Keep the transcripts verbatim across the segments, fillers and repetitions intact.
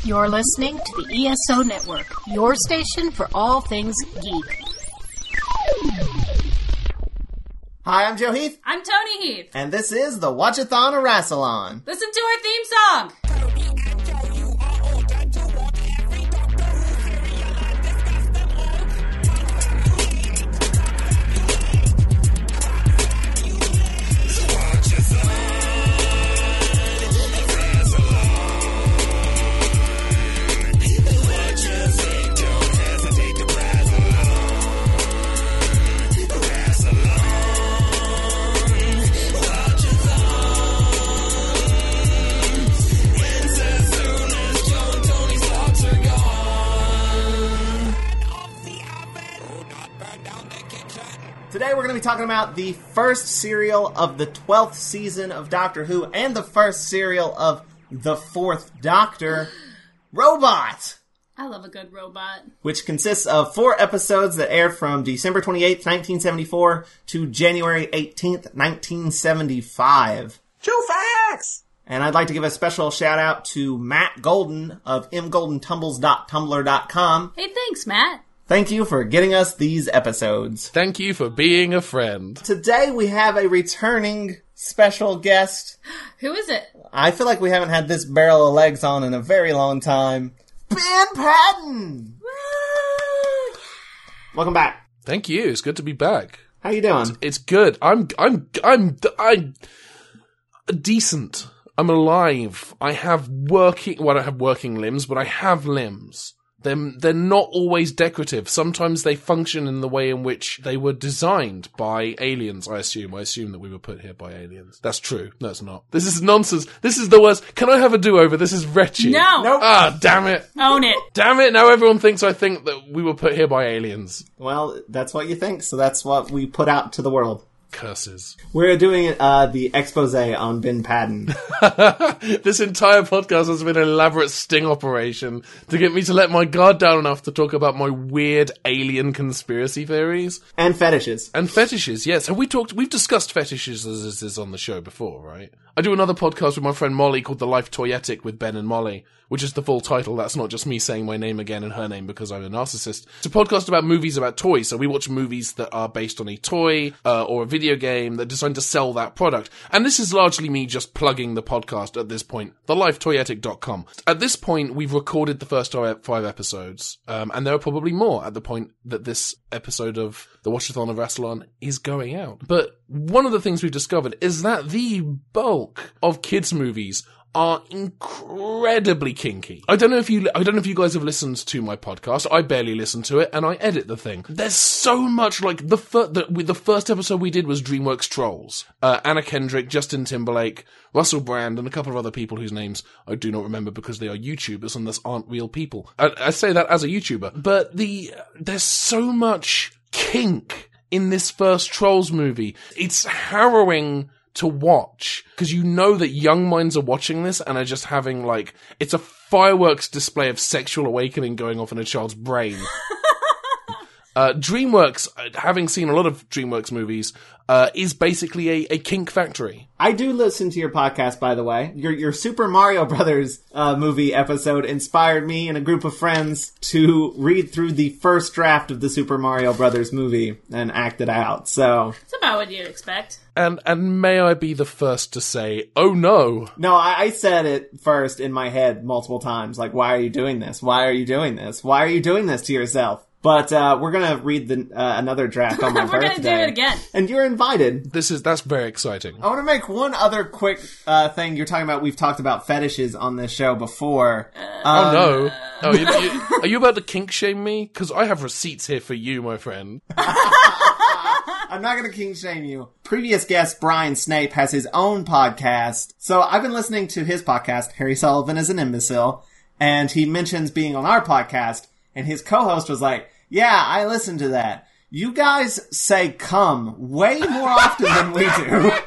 You're listening to the E S O Network, your station for all things geek. Hi, I'm Joe Heath. I'm Tony Heath. And this is the Watchathon or Rassalon. Listen to our theme song. Today we're going to be talking about the first serial of the twelfth season of Doctor Who and the first serial of the fourth Doctor, Robot! I love a good robot. Which consists of four episodes that aired from December twenty-eighth, nineteen seventy-four to January eighteenth, nineteen seventy-five. True facts! And I'd like to give a special shout out to Matt Golden of m golden tumbles dot tumblr dot com. Hey, thanks, Matt. Thank you for getting us these episodes. Thank you for being a friend. Today we have a returning special guest. Who is it? I feel like we haven't had this barrel of legs on in a very long time. Ben Patton! Woo! Welcome back. Thank you. It's good to be back. How you doing? It's good. I'm, I'm, I'm, I'm decent. I'm alive. I have working, well, I don't have working limbs, but I have limbs. They're, they're not always decorative. Sometimes they function in the way in which they were designed by aliens, I assume. I assume that we were put here by aliens. That's true. No, it's not. This is nonsense. This is the worst. Can I have a do-over? This is wretched. No! Nope. Ah, damn it. Own it. Damn it. Now everyone thinks I think that we were put here by aliens. Well, that's what you think, so that's what we put out to the world. Curses. We're doing uh, the expose on Ben Patton. This entire podcast has been an elaborate sting operation to get me to let my guard down enough to talk about my weird alien conspiracy theories. And fetishes. And fetishes, yes. Have we talked, we've discussed fetishes as, as is on the show before, right? I do another podcast with my friend Molly called The Life Toyetic with Ben and Molly, which is the full title. That's not just me saying my name again and her name because I'm a narcissist. It's a podcast about movies about toys. So we watch movies that are based on a toy uh, or a video game that are designed to sell that product. And this is largely me just plugging the podcast at this point, the life toyetic dot com. At this point, we've recorded the first five episodes, um, and there are probably more at the point that this episode of the Watchathon of Rassalon is going out. But one of the things we've discovered is that the bulk of kids' movies are incredibly kinky. I don't know if you, I don't know if you guys have listened to my podcast. I barely listen to it, and I edit the thing. There's so much, like, the, fir- the, the first episode we did was DreamWorks Trolls. Uh, Anna Kendrick, Justin Timberlake, Russell Brand, and a couple of other people whose names I do not remember because they are YouTubers and thus aren't real people. I, I say that as a YouTuber. But the, there's so much kink in this first Trolls movie. It's harrowing to watch, because you know that young minds are watching this and are just having, like, it's a fireworks display of sexual awakening going off in a child's brain. uh, DreamWorks, having seen a lot of DreamWorks movies, uh, is basically a, a kink factory. I do listen to your podcast, by the way. Your your Super Mario Brothers uh, movie episode inspired me and a group of friends to read through the first draft of the Super Mario Brothers movie and act it out. So It's about what you'd expect. And and may I be the first to say, oh no. No, I, I said it first in my head multiple times. Like, why are you doing this? Why are you doing this? Why are you doing this to yourself? But uh, we're going to read the, uh, another draft on my We're birthday. going to do it again. And you're invited. This is, that's very exciting. I want to make one other quick uh, thing. You're talking about, we've talked about fetishes on this show before. Oh Um, no. Oh, you, you, are you about to kink shame me? Because I have receipts here for you, my friend. I'm not going to king shame you. Previous guest Brian Snape has his own podcast. So I've been listening to his podcast, Harry Sullivan is an Imbecile, and he mentions being on our podcast, and his co-host was like, yeah, I listened to that. You guys say come way more often than we do.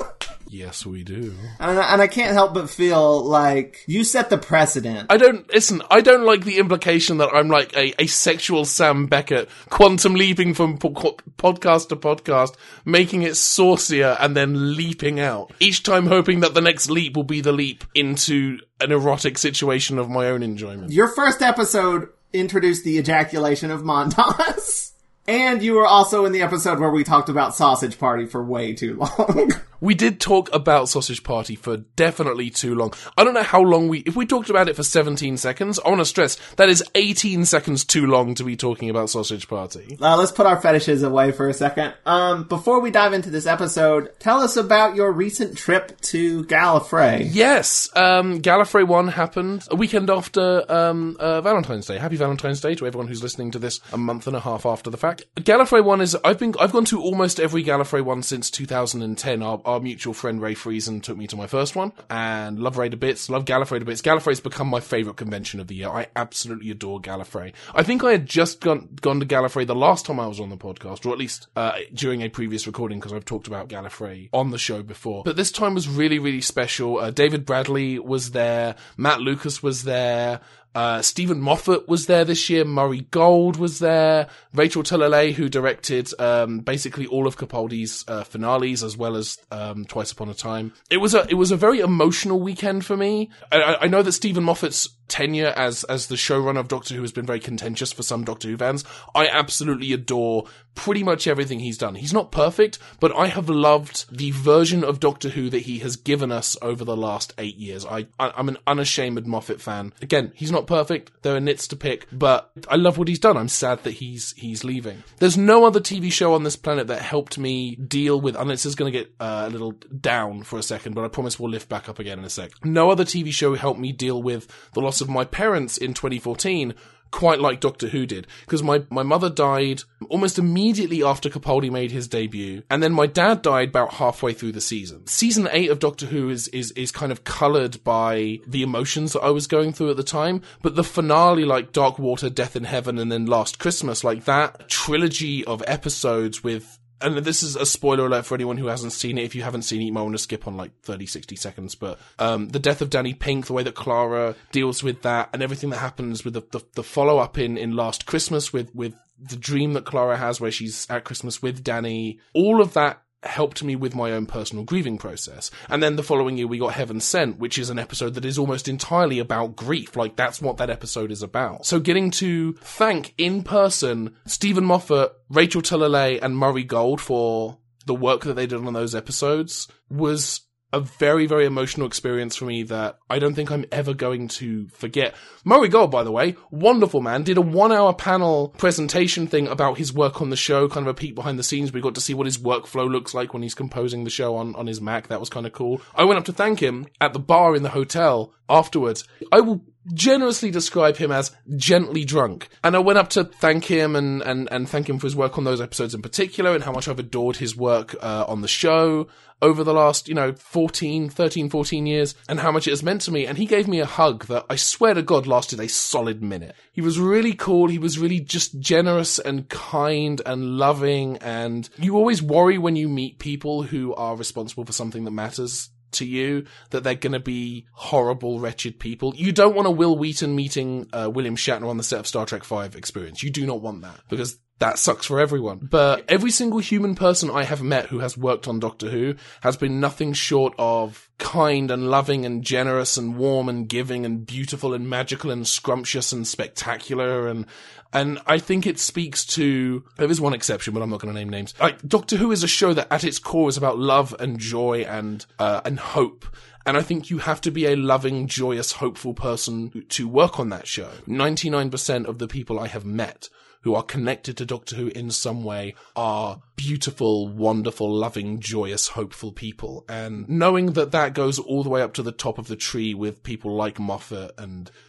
Yes, we do. And, and I can't help but feel like you set the precedent. I don't, listen, I don't like the implication that I'm like a, a sexual Sam Beckett, quantum leaping from po- podcast to podcast, making it saucier and then leaping out. Each time hoping that the next leap will be the leap into an erotic situation of my own enjoyment. Your first episode introduced the ejaculation of Mondas. And you were also in the episode where we talked about Sausage Party for way too long. We did talk about Sausage Party for definitely too long. I don't know how long we... If we talked about it for seventeen seconds, I want to stress, that is eighteen seconds too long to be talking about Sausage Party. Uh, let's put our fetishes away for a second. Um, before we dive into this episode, tell us about your recent trip to Gallifrey. Yes, um, Gallifrey one happened a weekend after um, uh, Valentine's Day. Happy Valentine's Day to everyone who's listening to this a month and a half after the fact. Gallifrey one is... I've been... I've gone to almost every Gallifrey one since two thousand ten. Our, our mutual friend Ray Friesen took me to my first one, and love Ray to bits, love Gallifrey to bits. Gallifrey's become my favourite convention of the year. I absolutely adore Gallifrey. I think I had just gone, gone to Gallifrey the last time I was on the podcast, or at least uh, during a previous recording, because I've talked about Gallifrey on the show before. But this time was really, really special. Uh, David Bradley was there, Matt Lucas was there, Uh, Stephen Moffat was there this year, Murray Gold was there, Rachel Talalay, who directed um, basically all of Capaldi's uh, finales, as well as um, Twice Upon a Time. It was a it was a very emotional weekend for me. I, I know that Stephen Moffat's tenure as as the showrunner of Doctor Who has been very contentious for some Doctor Who fans. I absolutely adore pretty much everything he's done. He's not perfect, but I have loved the version of Doctor Who that he has given us over the last eight years. I, I I'm an unashamed Moffat fan. Again, he's not perfect. There are nits to pick, but I love what he's done. I'm sad that he's he's leaving. There's no other T V show on this planet that helped me deal with, and this is going to get uh, a little down for a second, but I promise we'll lift back up again in a sec. No other T V show helped me deal with the loss of my parents in twenty fourteen quite like Doctor Who did, because my, my mother died almost immediately after Capaldi made his debut, and then my dad died about halfway through the season. Season eight of Doctor Who is, is, is kind of coloured by the emotions that I was going through at the time, but the finale, like Dark Water, Death in Heaven, and then Last Christmas, like that trilogy of episodes with... And this is a spoiler alert for anyone who hasn't seen it. If you haven't seen it, you might want to skip on like thirty, sixty seconds. But um, the death of Danny Pink, the way that Clara deals with that, and everything that happens with the, the, the follow-up in, in Last Christmas with, with the dream that Clara has where she's at Christmas with Danny, all of that helped me with my own personal grieving process. And then the following year we got Heaven Sent, which is an episode that is almost entirely about grief. Like, that's what that episode is about. So getting to thank in person Stephen Moffat, Rachel Talalay, and Murray Gold for the work that they did on those episodes was a very, very emotional experience for me that I don't think I'm ever going to forget. Murray Gold, by the way, wonderful man, did a one-hour panel presentation thing about his work on the show, kind of a peek behind the scenes. We got to see what his workflow looks like when he's composing the show on, on his Mac. That was kind of cool. I went up to thank him at the bar in the hotel afterwards. I will generously describe him as gently drunk. And I went up to thank him and, and, and thank him for his work on those episodes in particular, and how much I've adored his work uh, on the show over the last, you know, fourteen, thirteen, fourteen years, and how much it has meant to me. And he gave me a hug that I swear to God lasted a solid minute. He was really cool. He was really just generous and kind and loving. And you always worry when you meet people who are responsible for something that matters to you, that they're going to be horrible, wretched people. You don't want a Will Wheaton meeting uh, William Shatner on the set of Star Trek five experience. You do not want that, because that sucks for everyone. But every single human person I have met who has worked on Doctor Who has been nothing short of kind and loving and generous and warm and giving and beautiful and magical and scrumptious and spectacular. And and I think it speaks to... There is one exception, but I'm not going to name names. Like, Doctor Who is a show that at its core is about love and joy and uh, and hope. And I think you have to be a loving, joyous, hopeful person to work on that show. ninety-nine percent of the people I have met who are connected to Doctor Who in some way are beautiful, wonderful, loving, joyous, hopeful people. And knowing that that goes all the way up to the top of the tree with people like Moffat and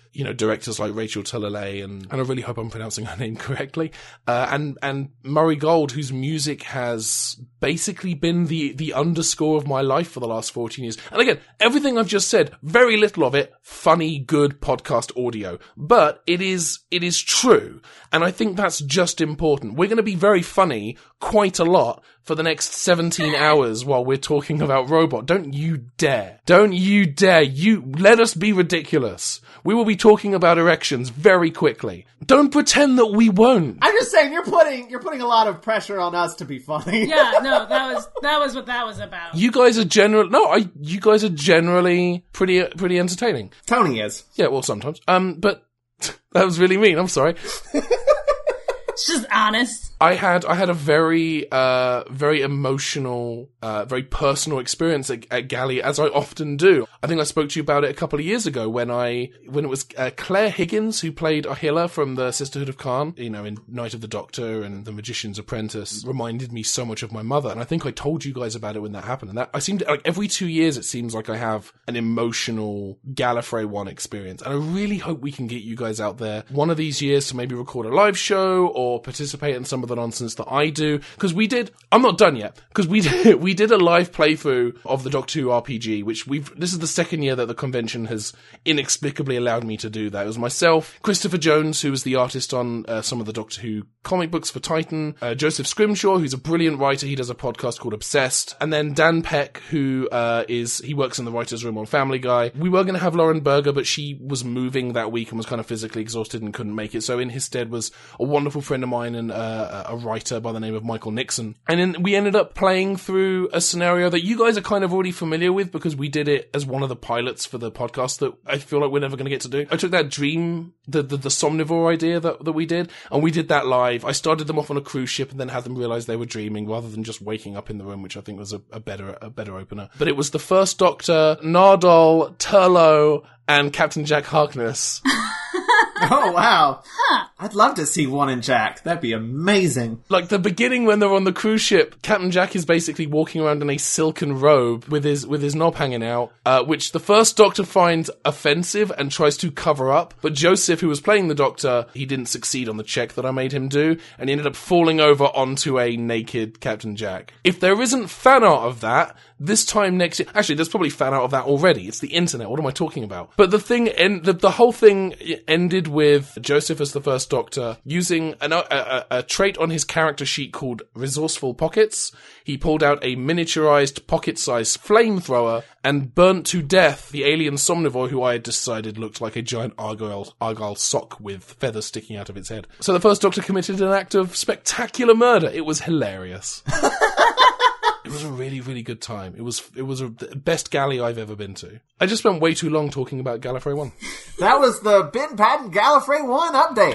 you know, directors like Rachel Talalay and, and I really hope I'm pronouncing her name correctly, uh, and, and Murray Gold, whose music has basically been the, the underscore of my life for the last fourteen years. And again, everything I've just said, very little of it, funny, good podcast audio, but it is, it is true. And I think that's just important. We're going to be very funny quite a lot for the next seventeen hours while we're talking about Robot. Don't you dare. Don't you dare. You let us be ridiculous. We will be talking about erections very quickly. Don't pretend that we won't. I'm just saying you're putting you're putting a lot of pressure on us to be funny. Yeah, no, that was that was what that was about. You guys are general. No, I. You guys are generally pretty pretty entertaining. Tony is. Yeah, well, sometimes. Um, but that was really mean. I'm sorry. It's just honest. I had I had a very uh very emotional, uh very personal experience at, at Galley, as I often do. I think I spoke to you about it a couple of years ago when I when it was uh, Claire Higgins who played Ahila from the Sisterhood of Khan, you know, in Night of the Doctor and The Magician's Apprentice, reminded me so much of my mother. And I think I told you guys about it when that happened. And that I seem to, like every two years it seems like I have an emotional Gallifrey one experience. And I really hope we can get you guys out there one of these years to maybe record a live show or participate in some of the nonsense that I do, because we did I'm not done yet because we did we did a live playthrough of the Doctor Who R P G, which we've this is the second year that the convention has inexplicably allowed me to do that. It was myself, Christopher Jones, who was the artist on uh, some of the Doctor Who comic books for Titan, uh, Joseph Scrimshaw, who's a brilliant writer, he does a podcast called Obsessed, and then Dan Peck, who uh, is he works in the writer's room on Family Guy. We were going to have Lauren Berger, but she was moving that week and was kind of physically exhausted and couldn't make it, so in his stead was a wonderful friend of mine and uh, a writer by the name of Michael Nixon. And then we ended up playing through a scenario that you guys are kind of already familiar with because we did it as one of the pilots for the podcast that I feel like we're never going to get to do. I took that dream, the, the, the Somnivore idea that, that we did, and we did that live. I started them off on a cruise ship and then had them realize they were dreaming rather than just waking up in the room, which I think was a, a better, a better opener. But it was the First Doctor, Nardole, Turlough, and Captain Jack Harkness. Oh, wow. Huh. I'd love to see one and Jack. That'd be amazing. Like the beginning when they're on the cruise ship, Captain Jack is basically walking around in a silken robe with his with his knob hanging out, uh, which the First Doctor finds offensive and tries to cover up. But Joseph, who was playing the Doctor, he didn't succeed on the check that I made him do, and he ended up falling over onto a naked Captain Jack. If there isn't fan art of that, this time next year... Actually, there's probably fan art of that already. It's the internet. What am I talking about? But the thing... En- the, the whole thing ended with Joseph as the First Doctor using an, a, a, a trait on his character sheet called Resourceful Pockets. He pulled out a miniaturized pocket-sized flamethrower and burnt to death the alien Somnivore who I had decided looked like a giant Argyle, Argyle sock with feathers sticking out of its head. So the First Doctor committed an act of spectacular murder. It was hilarious. It was a really, really good time. It was it was a, the best galley I've ever been to. I just spent way too long talking about Gallifrey one. That was the Ben Patton Gallifrey one update.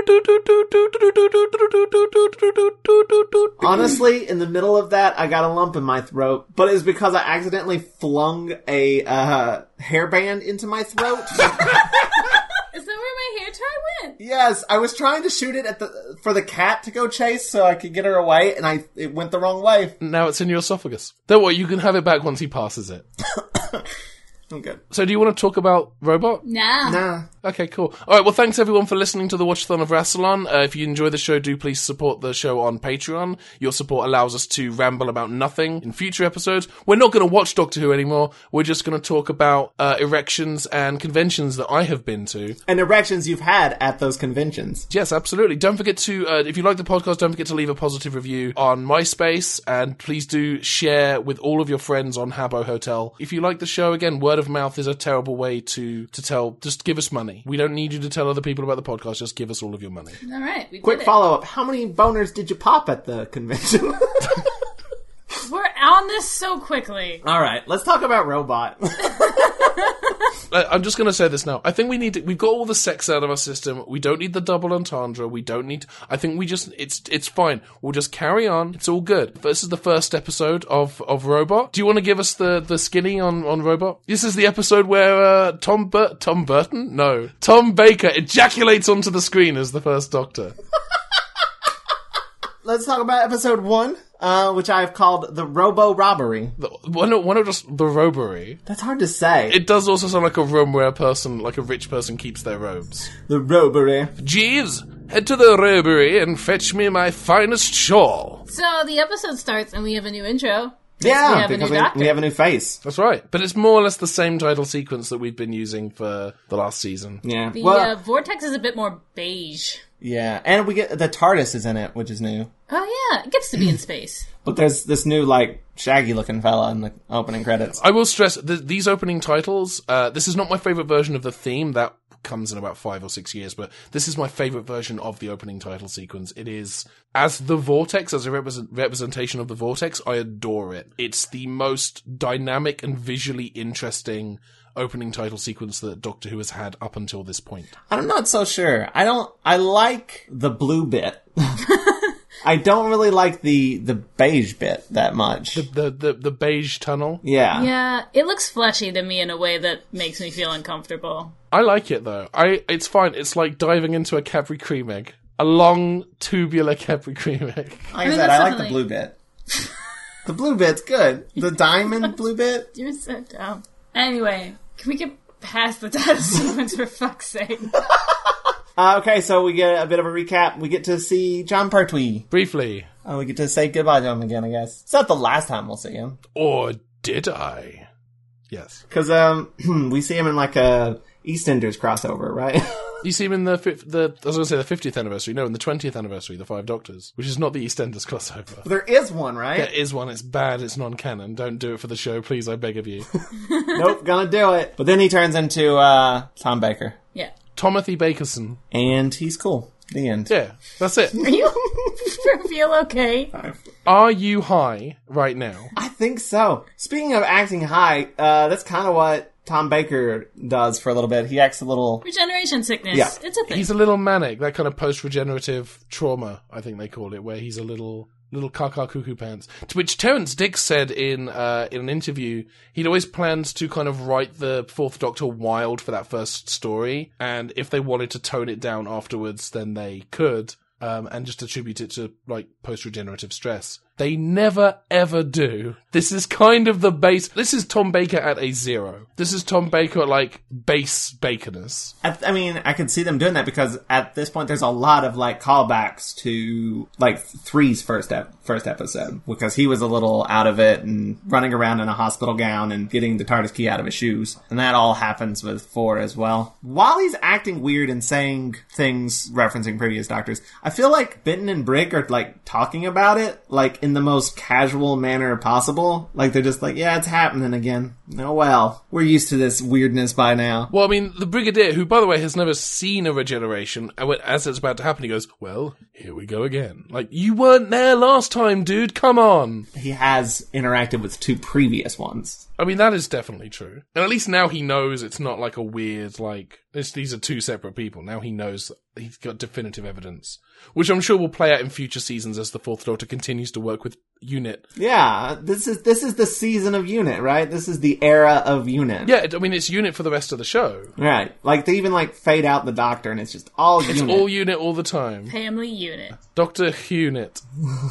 Honestly, in the middle of that, I got a lump in my throat, but it was because I accidentally flung a uh, hairband into my throat. Is that where my hair tie went? Yes, I was trying to shoot it at the for the cat to go chase so I could get her away, and I it went the wrong way. Now it's in your esophagus. Don't worry, you can have it back once he passes it. I'm good. So do you want to talk about Robot? Nah. Nah. Okay, cool. All right, well, thanks everyone for listening to the Watchathon of Rassilon. Uh, if you enjoy the show, do please support the show on Patreon. Your support allows us to ramble about nothing in future episodes. We're not going to watch Doctor Who anymore. We're just going to talk about uh, erections and conventions that I have been to. And erections you've had at those conventions. Yes, absolutely. Don't forget to, uh, if you like the podcast, don't forget to leave a positive review on MySpace, and please do share with all of your friends on Habbo Hotel. If you like the show, again, word of mouth is a terrible way to, to tell. Just give us money. We don't need you to tell other people about the podcast. Just give us all of your money. All right. We Quick did it. follow-up. How many boners did you pop at the convention? We're on this so quickly. All right, let's talk about Robot. I'm just going to say this now. I think we need to, we've got all the sex out of our system. We don't need the double entendre. We don't need, I think we just, it's, it's fine. We'll just carry on. It's all good. This is the first episode of, of Robot. Do you want to give us the, the skinny on, on Robot? This is the episode where, uh, Tom Bur- Tom Burton? No. Tom Baker ejaculates onto the screen as the First Doctor. Let's talk about episode one uh, which I've called the robo-robbery. The, why not, why not just the robbery? That's hard to say. It does also sound like a room where a person, like a rich person, keeps their robes. The robbery. Jeeves, head to the robbery and fetch me my finest shawl. So the episode starts and we have a new intro. Yeah, we have because a new we, doctor. we have a new face. That's right. But it's more or less the same title sequence that we've been using for the last season. Yeah. The well, uh, vortex is a bit more beige. yeah, and we get the TARDIS is in it, which is new. Oh yeah, it gets to be in space. But there's this new, like, shaggy-looking fella in the opening credits. I will stress, th- these opening titles, uh, this is not my favourite version of the theme. That comes in about five or six years, but this is my favourite version of the opening title sequence. It is, as the Vortex, as a represent- representation of the Vortex, I adore it. It's the most dynamic and visually interesting opening title sequence that Doctor Who has had up until this point. I'm not so sure. I don't... I like the blue bit. I don't really like the, the beige bit that much. The, the, the, the beige tunnel. Yeah. Yeah, it looks fleshy to me in a way that makes me feel uncomfortable. I like it though. I It's fine. It's like diving into a Cadbury cream egg. A long, tubular Cadbury cream egg. Like I, I mean, said, that's I like the definitely- blue bit. The blue bit's good. The diamond blue bit? You're so dumb. Anyway, can we get past the title sequence for fuck's sake? Uh, okay, so we get a bit of a recap. We get to see John Pertwee. Briefly. Uh, we get to say goodbye to him again, I guess. It's not the last time we'll see him. Or did I? Yes. Because um, we see him in like a EastEnders crossover, right? You see him in the, fif- the I was going to say the fiftieth anniversary. No, in the twentieth annivery, the Five Doctors, which is not the EastEnders crossover. There is one, right? There is one. It's bad. It's non-canon. Don't do it for the show, please. I beg of you. Nope, gonna do it. But then he turns into uh, Tom Baker. Yeah. Timothy Bakerson. And he's cool. The end. Yeah, that's it. Are you feel okay? Are you high right now? I think so. Speaking of acting high, uh, that's kind of what Tom Baker does for a little bit. He acts a little... Regeneration sickness. Yeah. It's a thing. He's a little manic. That kind of post-regenerative trauma, I think they call it, where he's a little... Little caca cuckoo pants. To which Terence Dicks said in uh, in an interview, he'd always planned to kind of write the Fourth Doctor wild for that first story, and if they wanted to tone it down afterwards, then they could, um, and just attribute it to, like, post-regenerative stress. They never, ever do. This is kind of the base... This is Tom Baker at a zero. This is Tom Baker at, like, base Baconness. I, I mean, I could see them doing that because at this point there's a lot of, like, callbacks to, like, Three's first ep- first episode. Because he was a little out of it and running around in a hospital gown and getting the TARDIS key out of his shoes. And that all happens with Four as well. While he's acting weird and saying things referencing previous Doctors, I feel like Benton and Brick are, like, talking about it, like, in the most casual manner possible. Like, they're just like, yeah, it's happening again. Oh well, we're used to this weirdness by now. Well, I mean, the Brigadier, who, by the way, has never seen a regeneration, and when- as it's about to happen, he goes, well, here we go again. Like, you weren't there last time, dude, come on. He has interacted with two previous ones. I mean, that is definitely true. And at least now he knows it's not like a weird, like, this, these are two separate people. Now he knows that he's got definitive evidence. Which I'm sure will play out in future seasons as the Fourth Doctor continues to work with UNIT. Yeah, this is this is the season of UNIT, right? This is the era of UNIT. Yeah, I mean, it's UNIT for the rest of the show. Right. Like, they even, like, fade out the Doctor, and it's just all It's UNIT. all UNIT all the time. Family unit. Doctor UNIT.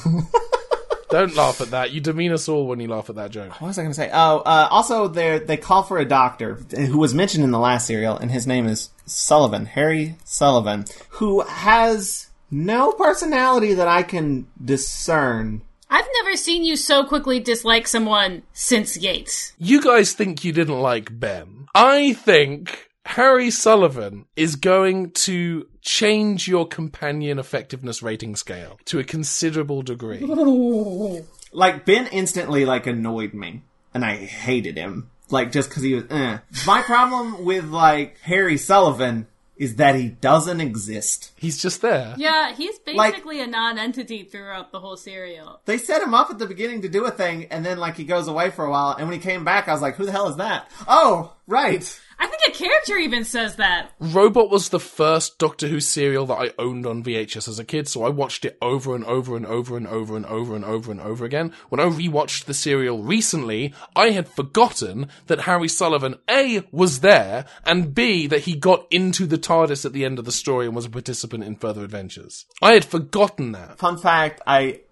Don't laugh at that. You demean us all when you laugh at that joke. What was I going to say? Oh, uh, also, they they call for a doctor who was mentioned in the last serial, and his name is Sullivan, Harry Sullivan, who has no personality that I can discern. I've never seen you so quickly dislike someone since Yates. You guys think you didn't like Ben. I think Harry Sullivan is going to change your companion effectiveness rating scale to a considerable degree. Like, Ben instantly, like, annoyed me, and I hated him. Like, just because he was, eh. My problem with, like, Harry Sullivan is that he doesn't exist. He's just there. Yeah, he's Like- basically a non-entity throughout the whole serial. They set him up at the beginning to do a thing, and then, like, he goes away for a while, and when he came back, I was like, who the hell is that? Oh, right. I think a character even says that. Robot was the first Doctor Who serial that I owned on V H S as a kid, so I watched it over and over and over and over and over and over and over again. When I rewatched the serial recently, I had forgotten that Harry Sullivan, A, was there, and B, that he got into the TARDIS at the end of the story and was a participant in further adventures. I had forgotten that. Fun fact, I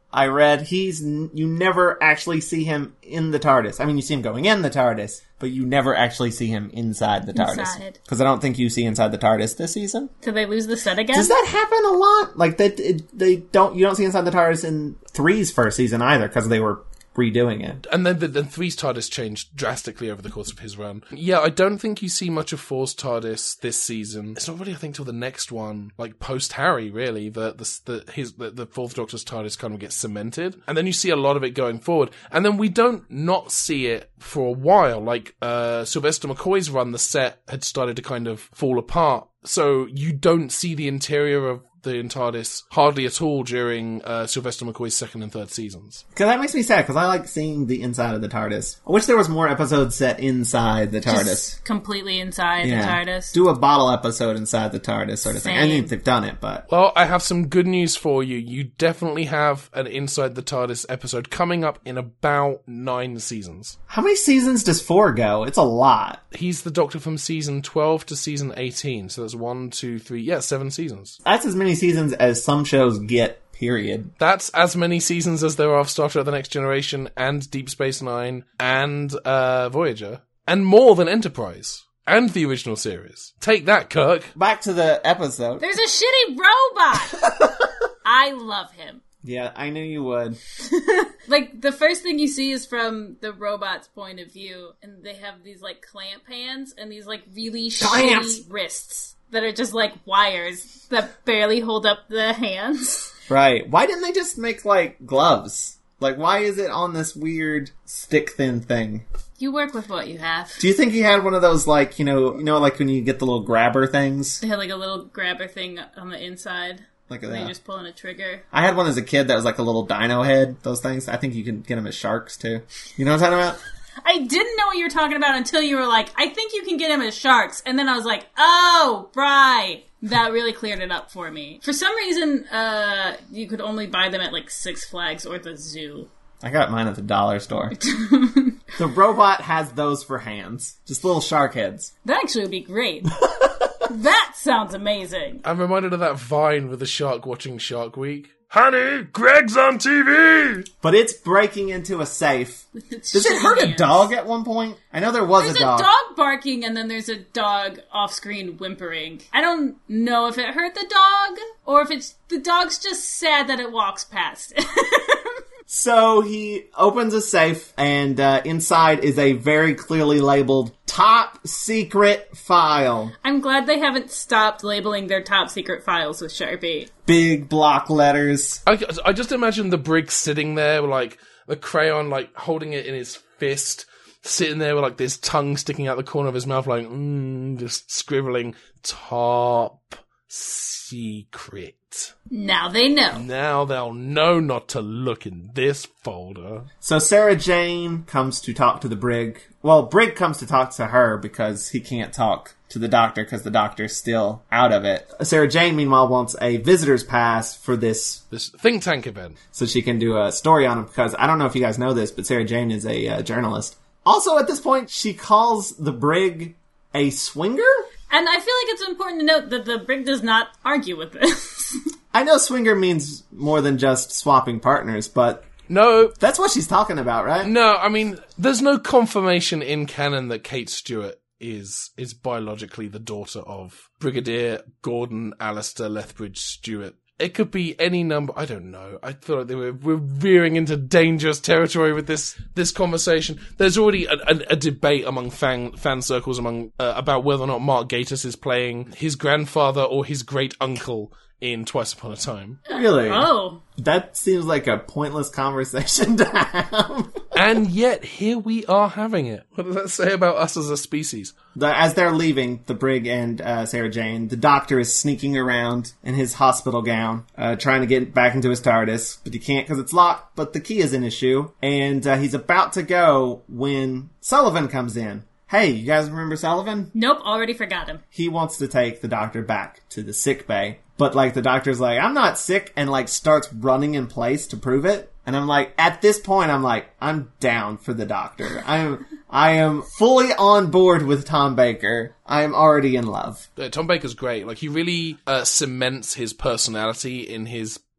I read he's n- you never actually see him in the TARDIS. I mean, you see him going in the TARDIS, but you never actually see him inside the TARDIS. Inside. Because I don't think you see inside the TARDIS this season. Did they lose the set again? Does that happen a lot? Like that, it, they don't. You don't see inside the TARDIS in three's first season either, because they were redoing it. And then the, the three's TARDIS changed drastically over the course of his run. Yeah, I don't think you see much of four's TARDIS this season. It's not really, I think, till the next one, like post Harry, really, that the the his the, the fourth Doctor's TARDIS kind of gets cemented, and then you see a lot of it going forward, and then we don't not see it for a while. Like uh, Sylvester McCoy's run, the set had started to kind of fall apart, so you don't see the interior of the TARDIS hardly at all during uh, Sylvester McCoy's second and third seasons. Because that makes me sad, because I like seeing the inside of the TARDIS. I wish there was more episodes set inside the TARDIS. Just completely inside Yeah. the TARDIS. Do a bottle episode inside the TARDIS sort of thing. I Same. think they've done it, but... Well, I have some good news for you. You definitely have an Inside the TARDIS episode coming up in about nine seasons. How many seasons does four go? It's a lot. He's the Doctor from season twelve to season eighteen, so that's one, two, three, yeah, seven seasons. That's as many seasons as some shows get, period. That's as many seasons as there are of Star Trek The Next Generation and Deep Space Nine and uh, Voyager. And more than Enterprise. And the original series. Take that, Kirk. Back to the episode. There's a shitty robot! I love him. Yeah, I knew you would. Like, the first thing you see is from the robot's point of view, and they have these, like, clamp hands and these, like, really Clamps. shitty wrists that are just, like, wires that barely hold up the hands. Right. Why didn't they just make, like, gloves? Like, why is it on this weird stick-thin thing? You work with what you have. Do you think he had one of those, like, you know, you know, like when you get the little grabber things? They had, like, a little grabber thing on the inside. Like And that. you just pull on a trigger. I had one as a kid that was like a little dino head, those things. I think you can get them as sharks, too. You know what I'm talking about? I didn't know what you were talking about until you were like, I think you can get him as sharks. And then I was like, oh, right. That really cleared it up for me. For some reason, uh, you could only buy them at like Six Flags or the zoo. I got mine at the dollar store. The robot has those for hands. Just little shark heads. That actually would be great. That sounds amazing. I'm reminded of that Vine with the shark watching Shark Week. Honey, Greg's on T V! But it's breaking into a safe. It's Does it shitty hurt a hands. dog at one point? I know there was There's a dog. a dog barking and then there's a dog off-screen whimpering. I don't know if it hurt the dog or if it's the dog's just sad that it walks past. So he opens a safe, and uh, inside is a very clearly labeled top secret file. I'm glad they haven't stopped labeling their top secret files with Sharpie. Big block letters. I, I just imagine the Brig sitting there with like the crayon, like holding it in his fist, sitting there with like this tongue sticking out the corner of his mouth, like, mm, just scribbling top secret. Now they know. Now they'll know not to look in this folder. So Sarah Jane comes to talk to the Brig. Well, Brig comes to talk to her because he can't talk to the Doctor because the Doctor's still out of it. Sarah Jane, meanwhile, wants a visitor's pass for this This think tank event. so she can do a story on him, because I don't know if you guys know this, but Sarah Jane is a uh, journalist. Also, at this point, she calls the Brig a swinger? And I feel like it's important to note that the Brig does not argue with this. I know swinger means more than just swapping partners, but No, that's what she's talking about, right? no, I mean, there's no confirmation in canon that Kate Stewart is is biologically the daughter of Brigadier Gordon Alistair Lethbridge Stewart. It could be any number. I don't know. I feel like they were we're veering into dangerous territory with this this conversation. There's already a, a, a debate among fan fan circles among uh, about whether or not Mark Gatiss is playing his grandfather or his great uncle in Twice Upon a Time. Really? Oh. That seems like a pointless conversation to have. And yet, here we are having it. What does that say about us as a species? The, as they're leaving, the Brig and uh, Sarah Jane, the Doctor is sneaking around in his hospital gown, uh, trying to get back into his TARDIS, but he can't because it's locked, but the key is in his shoe, and uh, he's about to go when Sullivan comes in. Hey, you guys remember Sullivan? Nope, already forgot him. He wants to take the Doctor back to the sick bay, but like the Doctor's like, I'm not sick, and like starts running in place to prove it. And I'm like, at this point, I'm like, I'm down for the Doctor. I'm, I am fully on board with Tom Baker. I am already in love. Uh, Tom Baker's great. Like, he really uh, cements his personality in his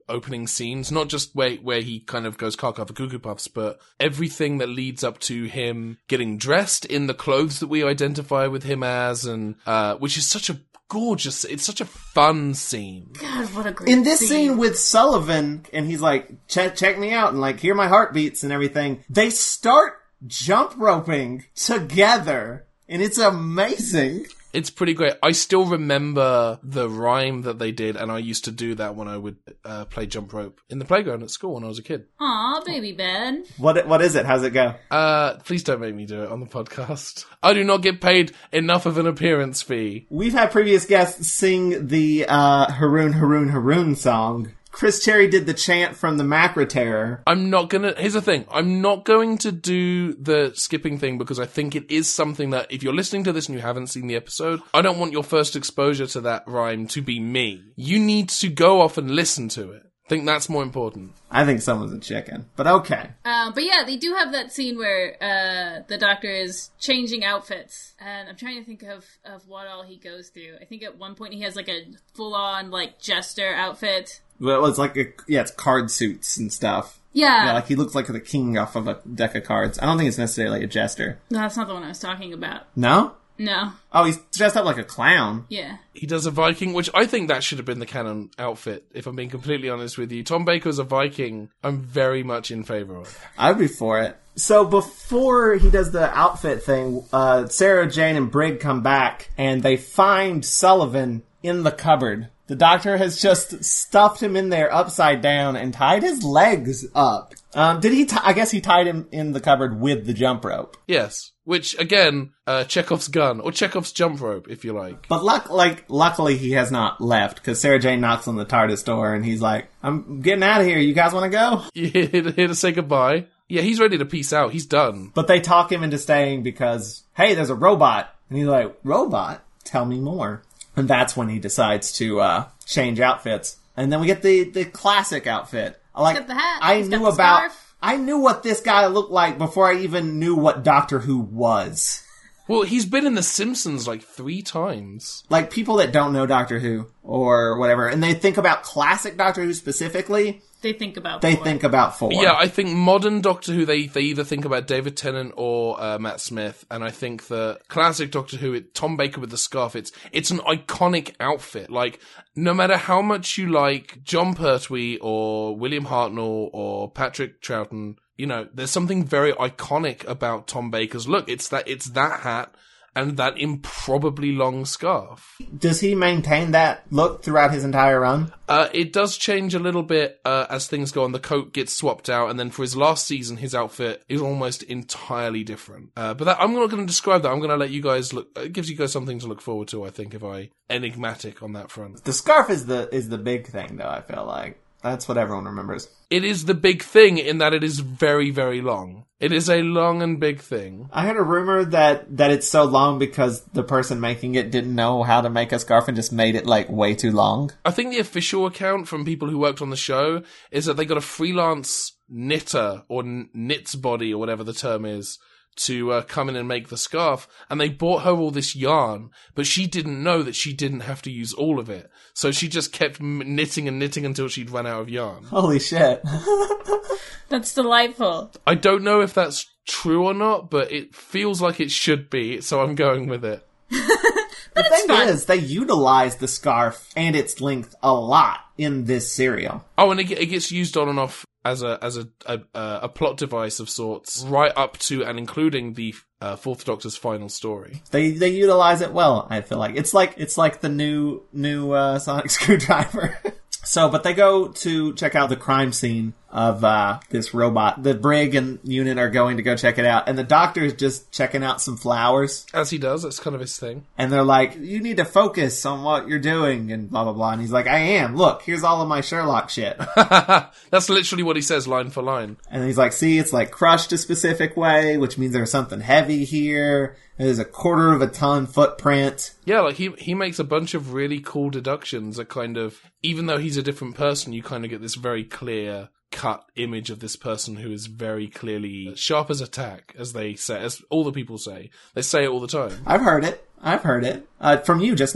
opening scenes, not just where where he kind of goes caca for Cuckoo Puffs, but everything that leads up to him getting dressed in the clothes that we identify with him as, and uh, which is such a gorgeous, it's such a fun scene. God, what a great In this scene. scene with Sullivan, and he's like, check, check me out, and like, hear my heartbeats and everything, they start jump roping together, and it's amazing. It's pretty great. I still remember the rhyme that they did, and I used to do that when I would uh, play jump rope in the playground at school when I was a kid. Aw, baby Ben. What What is it? How's it go? Uh, please don't make me do it on the podcast. I do not get paid enough of an appearance fee. We've had previous guests sing the uh, Haroon, Haroon, Haroon song. Chris Cherry did the chant from the Macra Terror. I'm not gonna, here's the thing, I'm not going to do the skipping thing because I think it is something that, if you're listening to this and you haven't seen the episode, I don't want your first exposure to that rhyme to be me. You need to go off and listen to it. I think that's more important. I think someone's a chicken, but okay. Uh, but yeah, they do have that scene where uh, the Doctor is changing outfits, and I'm trying to think of, of what all he goes through. I think at one point he has like a full-on like jester outfit. Well, it's like, a, yeah, it's card suits and stuff. Yeah. Yeah, like he looks like the king off of a deck of cards. I don't think it's necessarily a jester. No, that's not the one I was talking about. No? No. Oh, he's dressed up like a clown. Yeah. He does a Viking, which I think that should have been the canon outfit, if I'm being completely honest with you. Tom Baker's a Viking, I'm very much in favour of. I'd be for it. So before he does the outfit thing, uh, Sarah Jane and Brig come back, and they find Sullivan in the cupboard. The Doctor has just stuffed him in there upside down and tied his legs up. Um, did he? T- I guess he tied him in the cupboard with the jump rope. Yes, which, again, uh, Chekhov's gun, or Chekhov's jump rope, if you like. But luck, like, luckily he has not left, because Sarah Jane knocks on the TARDIS door, and he's like, I'm getting out of here. You guys want to go? Here to, here to say goodbye. Yeah, he's ready to peace out. He's done. But they talk him into staying because, hey, there's a robot. And he's like, robot? Tell me more. And that's when he decides to uh, change outfits. And then we get the, the classic outfit. Like, got the hat. I He's knew got the about, scarf. I knew what this guy looked like before I even knew what Doctor Who was. Well, he's been in The Simpsons like three times. Like, people that don't know Doctor Who or whatever, and they think about classic Doctor Who specifically, They think about they four. think about four. Yeah, I think modern Doctor Who, they, they either think about David Tennant or uh, Matt Smith, and I think the classic Doctor Who, it, Tom Baker with the scarf, it's it's an iconic outfit. Like, no matter how much you like John Pertwee or William Hartnell or Patrick Troughton, you know, there's something very iconic about Tom Baker's look. It's that it's that hat and that improbably long scarf. Does he maintain that look throughout his entire run? Uh, it does change a little bit uh, as things go on. The coat gets swapped out, and then for his last season, his outfit is almost entirely different. Uh, but that, I'm not going to describe that. I'm going to let you guys look. It gives you guys something to look forward to, I think, if I enigmatic on that front. The scarf is the is the big thing, though, I feel like. That's what everyone remembers. It is the big thing in that it is very, very long. It is a long and big thing. I heard a rumor that, that it's so long because the person making it didn't know how to make a scarf and just made it, like, way too long. I think the official account from people who worked on the show is that they got a freelance knitter or knits body or whatever the term is to uh, come in and make the scarf, and they bought her all this yarn, but she didn't know that she didn't have to use all of it. So she just kept knitting and knitting until she'd run out of yarn. Holy shit. That's delightful. I don't know if that's true or not, but it feels like it should be, so I'm going with it. The thing fun. is, they utilize the scarf and its length a lot in this serial. Oh, and it, it gets used on and off as a as a, a a plot device of sorts, right up to and including the uh, Fourth Doctor's final story. They they utilize it well, I feel like. It's like it's like the new new uh, sonic screwdriver. So, but they go to check out the crime scene of uh, this robot. The Brig and unit are going to go check it out, and the Doctor is just checking out some flowers. As he does, that's kind of his thing. And they're like, you need to focus on what you're doing, and blah, blah, blah. And he's like, I am. Look, here's all of my Sherlock shit. That's literally what he says, line for line. And he's like, see, it's like crushed a specific way, which means there's something heavy here. There's a quarter of a ton footprint. Yeah, like he he makes a bunch of really cool deductions that kind of, even though he's a different person, you kind of get this very clear cut image of this person who is very clearly sharp as a tack, as they say, as all the people say. They say it all the time. I've heard it. I've heard it. Uh, from you just now.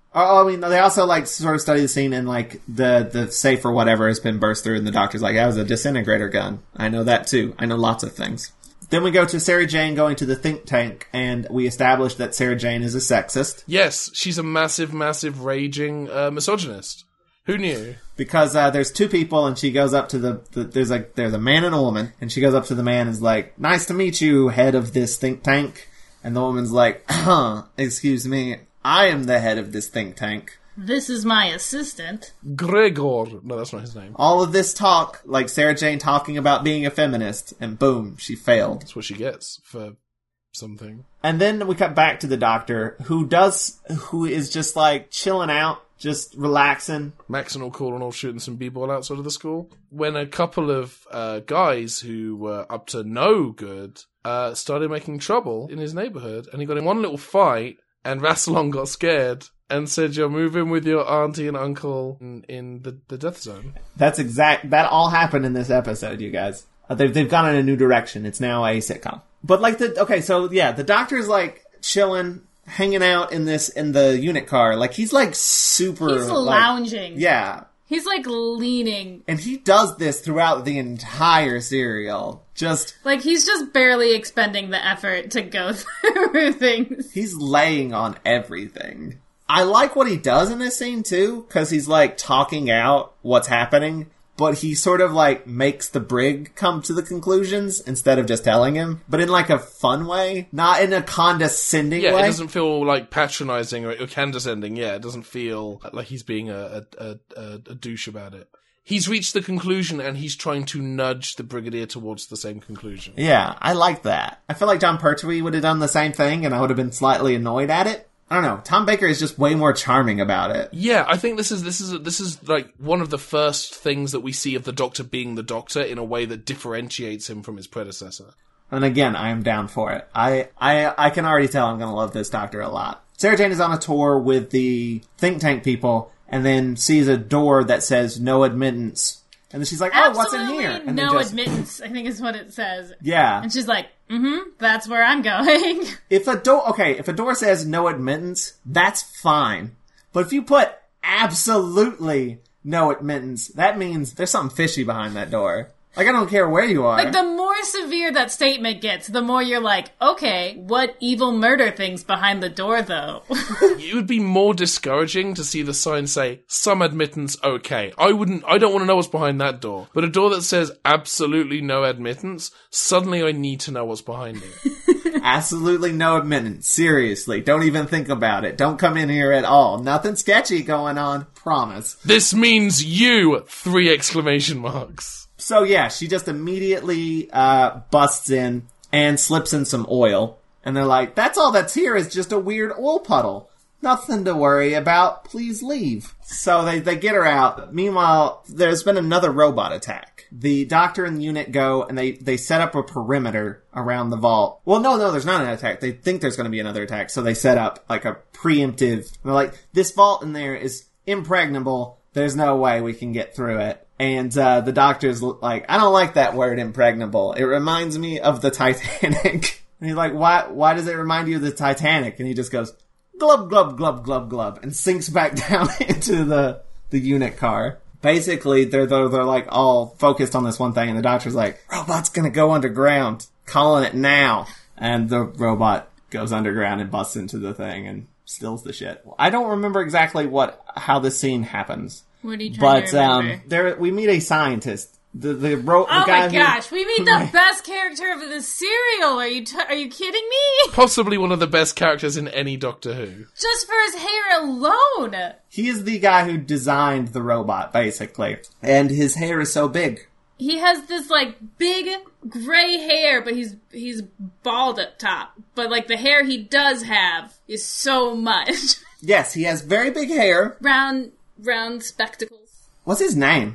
Oh, I mean, they also, like, sort of study the scene and, like, the, the safe or whatever has been burst through and the doctor's like, that was a disintegrator gun. I know that, too. I know lots of things. Then we go to Sarah Jane going to the think tank, and we establish that Sarah Jane is a sexist. Yes, she's a massive, massive, raging uh, misogynist. Who knew? Because uh, there's two people, and she goes up to the, the... There's like there's a man and a woman, and she goes up to the man and is like, nice to meet you, head of this think tank. And the woman's like, huh, excuse me, I am the head of this think tank. This is my assistant. Gregor. No, that's not his name. All of this talk, like Sarah Jane talking about being a feminist, and boom, she failed. That's what she gets for something. And then we cut back to the doctor, who does, who is just like chilling out, just relaxing. Maxing all cool and all shooting some b-ball outside of the school. When a couple of uh, guys who were up to no good uh, started making trouble in his neighborhood, and he got in one little fight, and Rassilon got scared and said, you're moving with your auntie and uncle in, in the, the death zone. That's exact. That all happened in this episode, you guys. Uh, they've, they've gone in a new direction. It's now a sitcom. But like the, okay, so yeah, the doctor's like chilling, hanging out in this, in the unit car. Like he's like super. He's like, lounging. Yeah. He's like leaning. And he does this throughout the entire serial. Just. Like he's just barely expending the effort to go through things. He's laying on everything. I like what he does in this scene, too, because he's, like, talking out what's happening, but he sort of, like, makes the brig come to the conclusions instead of just telling him, but in, like, a fun way, not in a condescending yeah, way. Yeah, it doesn't feel, like, patronizing or, or condescending. Yeah, it doesn't feel like he's being a, a, a, a douche about it. He's reached the conclusion, and he's trying to nudge the Brigadier towards the same conclusion. Yeah, I like that. I feel like John Pertwee would have done the same thing, and I would have been slightly annoyed at it. I don't know. Tom Baker is just way more charming about it. Yeah, I think this is this is this is like one of the first things that we see of the Doctor being the Doctor in a way that differentiates him from his predecessor. And again, I am down for it. I I I can already tell I'm going to love this Doctor a lot. Sarah Jane is on a tour with the think tank people, and then sees a door that says "No admittance," and then she's like, "Oh, Absolutely what's in here?" And no just, admittance, I think is what it says. Yeah. And she's like, mm-hmm, that's where I'm going. If a door, okay, if a door says no admittance, that's fine. But if you put absolutely no admittance, that means there's something fishy behind that door. Like, I don't care where you are. Like, the more severe that statement gets, the more you're like, okay, what evil murder thing's behind the door, though? It would be more discouraging to see the sign say, some admittance, okay. I wouldn't, I don't want to know what's behind that door. But a door that says absolutely no admittance, suddenly I need to know what's behind it. Absolutely no admittance. Seriously. Don't even think about it. Don't come in here at all. Nothing sketchy going on. Promise. This means you! Three exclamation marks. So yeah, she just immediately uh busts in and slips in some oil. And they're like, that's all that's here is just a weird oil puddle. Nothing to worry about. Please leave. So they, they get her out. Meanwhile, there's been another robot attack. The doctor and the unit go and they, they set up a perimeter around the vault. Well, no, no, there's not an attack. They think there's going to be another attack. So they set up like a preemptive. They're like, this vault in there is impregnable. There's no way we can get through it. And uh, the doctor's like, I don't like that word, impregnable. It reminds me of the Titanic. And he's like, why Why does it remind you of the Titanic? And he just goes, glub, glub, glub, glub, glub, and sinks back down into the, the unit car. Basically, they're, they're, they're like all focused on this one thing, and the doctor's like, robot's gonna go underground. Calling it now. And the robot goes underground and busts into the thing and steals the shit. I don't remember exactly what how this scene happens. What are you trying But to remember? um, there we meet a scientist. The the, ro- the Oh guy my gosh, who, we meet the best character of the serial. Are you t- are you kidding me? Possibly one of the best characters in any Doctor Who. Just for his hair alone. He is the guy who designed the robot, basically, and his hair is so big. He has this like big gray hair, but he's he's bald up top. But like the hair he does have is so much. Yes, he has very big hair. round round spectacles. What's his name?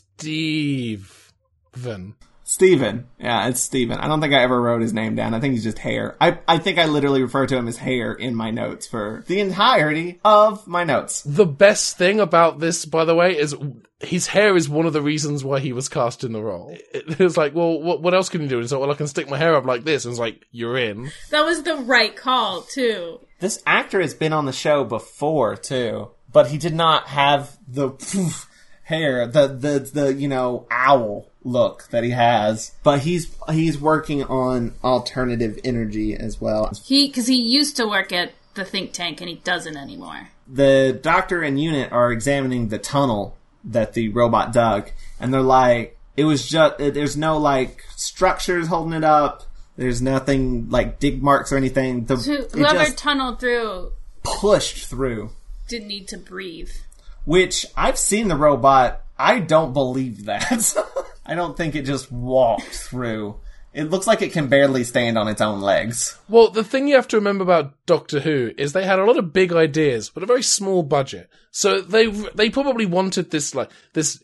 Steven. Steven. Yeah, it's Steven. I don't think I ever wrote his name down. I think he's just hair. I, I think I literally refer to him as hair in my notes for the entirety of my notes. The best thing about this, by the way, is his hair is one of the reasons why he was cast in the role. It, it's like, well, what, what else can you do? And so, well, I can stick my hair up like this. And it's like, you're in. That was the right call too. This actor has been on the show before, too. But he did not have the poof, hair, the, the, the, you know, owl look that he has. But he's he's working on alternative energy as well. He, because he used to work at the think tank and he doesn't anymore. The doctor and unit are examining the tunnel that the robot dug. And they're like, it was just, there's no, like, structures holding it up. There's nothing, like, dig marks or anything. The, So it whoever just tunneled through pushed through. didn't need to breathe. Which, I've seen the robot. I don't believe that. I don't think it just walked through. It looks like it can barely stand on its own legs. Well, the thing you have to remember about Doctor Who is they had a lot of big ideas, but a very small budget. So they they probably wanted this like this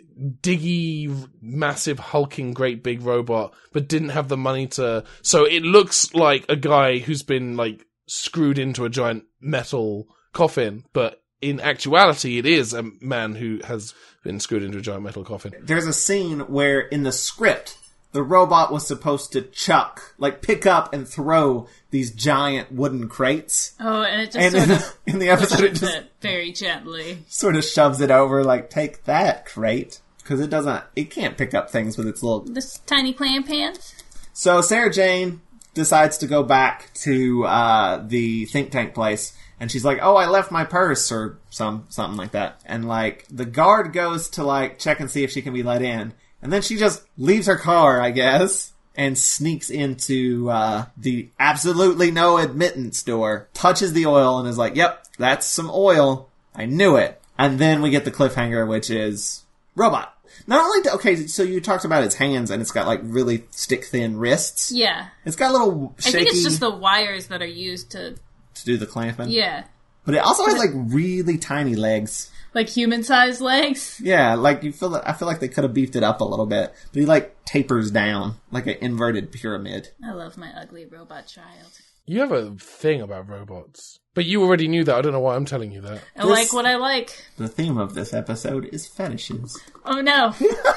diggy, massive, hulking, great big robot, but didn't have the money to. So it looks like a guy who's been like screwed into a giant metal coffin, but in actuality, it is a man who has been screwed into a giant metal coffin. There's a scene where in the script, the robot was supposed to chuck, like pick up and throw these giant wooden crates. Oh, and it just And sort in, of in the episode, it pushes just it very gently. sort of shoves it over, like, take that, crate. Because it doesn't, it can't pick up things with its little... This tiny plant pants. So Sarah Jane decides to go back to uh, the think tank place. And she's like, oh, I left my purse, or some something like that. And, like, the guard goes to, like, check and see if she can be let in. And then she just leaves her car, I guess, and sneaks into uh, the absolutely no admittance door, touches the oil, and is like, yep, that's some oil. I knew it. And then we get the cliffhanger, which is robot. Not only, do, okay, so you talked about its hands, and it's got, like, really stick-thin wrists. Yeah. It's got a little shaky... I think it's just the wires that are used to... to do the clamping. Yeah. But it also has, like, really tiny legs. Like human-sized legs? Yeah, like, you feel that, I feel like they could have beefed it up a little bit. But he, like, tapers down, like an inverted pyramid. I love my ugly robot child. You have a thing about robots. But you already knew that. I don't know why I'm telling you that. I This- like what I like. The theme of this episode is fetishes. Oh no.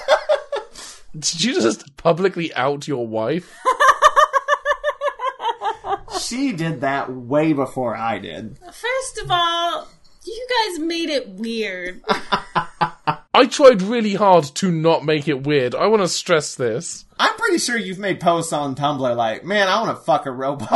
Did you just publicly out your wife? She did that way before I did. First of all, you guys made it weird. I tried really hard to not make it weird. I want to stress this. I'm pretty sure you've made posts on Tumblr like, man, I want to fuck a robot.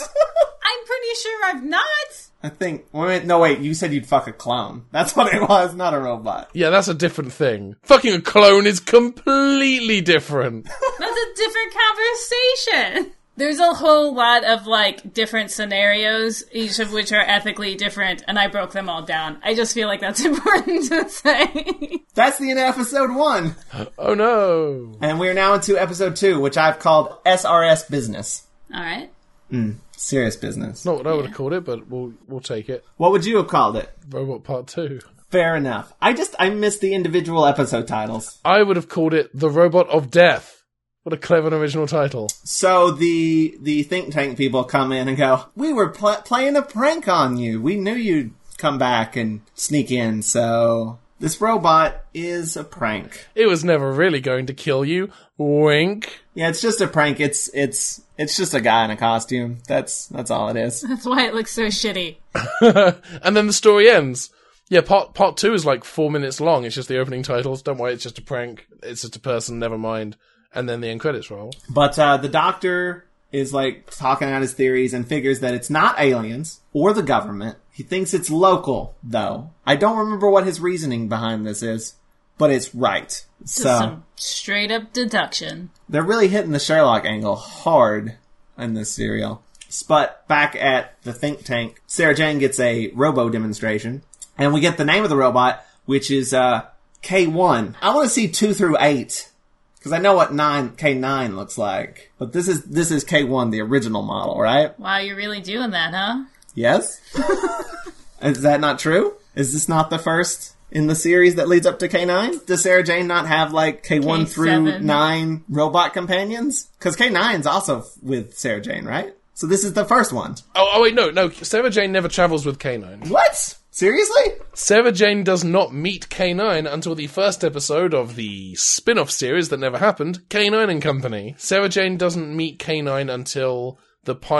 I'm pretty sure I've not. I think, wait, no wait, you said you'd fuck a clone. That's what it was, not a robot. Yeah, that's a different thing. Fucking a clone is completely different. That's a different conversation. There's a whole lot of, like, different scenarios, each of which are ethically different, and I broke them all down. I just feel like that's important to say. That's the end of episode one. Oh no. And we're now into episode two, which I've called S R S Business. Alright. Mm, serious business. Not what I would have called it, but we'll we'll take it. What would you have called it? Robot Part two. Fair enough. I just, I missed the individual episode titles. I would have called it The Robot of Death. What a clever and original title. So the the think tank people come in and go, we were pl- playing a prank on you. We knew you'd come back and sneak in, so this robot is a prank. It was never really going to kill you. Wink. Yeah, it's just a prank. It's it's it's just a guy in a costume. That's that's all it is. That's why it looks so shitty. And then the story ends. Yeah, part part two is like four minutes long. It's just the opening titles. Don't worry, it's just a prank. It's just a person, never mind. And then the end credits roll. But uh, the doctor is like talking out his theories and figures that it's not aliens or the government. He thinks it's local, though. I don't remember what his reasoning behind this is, but it's right. Just So some straight up deduction. they're really hitting the Sherlock angle hard in this serial. But back at the think tank, Sarah Jane gets a robo demonstration, and we get the name of the robot, which is uh, K one. I want to see two through eight. Because I know what nine K nine looks like. But this is this is K one, the original model, right? Wow, you're really doing that, huh? Yes? Is that not true? Is this not the first in the series that leads up to K nine? Does Sarah Jane not have, like, K one K seven. through nine robot companions? Because K nine's also with Sarah Jane, right? So this is the first one. Oh, oh wait, no, no. Sarah Jane never travels with K nine. What? Seriously? Sarah Jane does not meet K nine until the first episode of the spin-off series that never happened, K nine and Company. Sarah Jane doesn't meet K nine until the pilot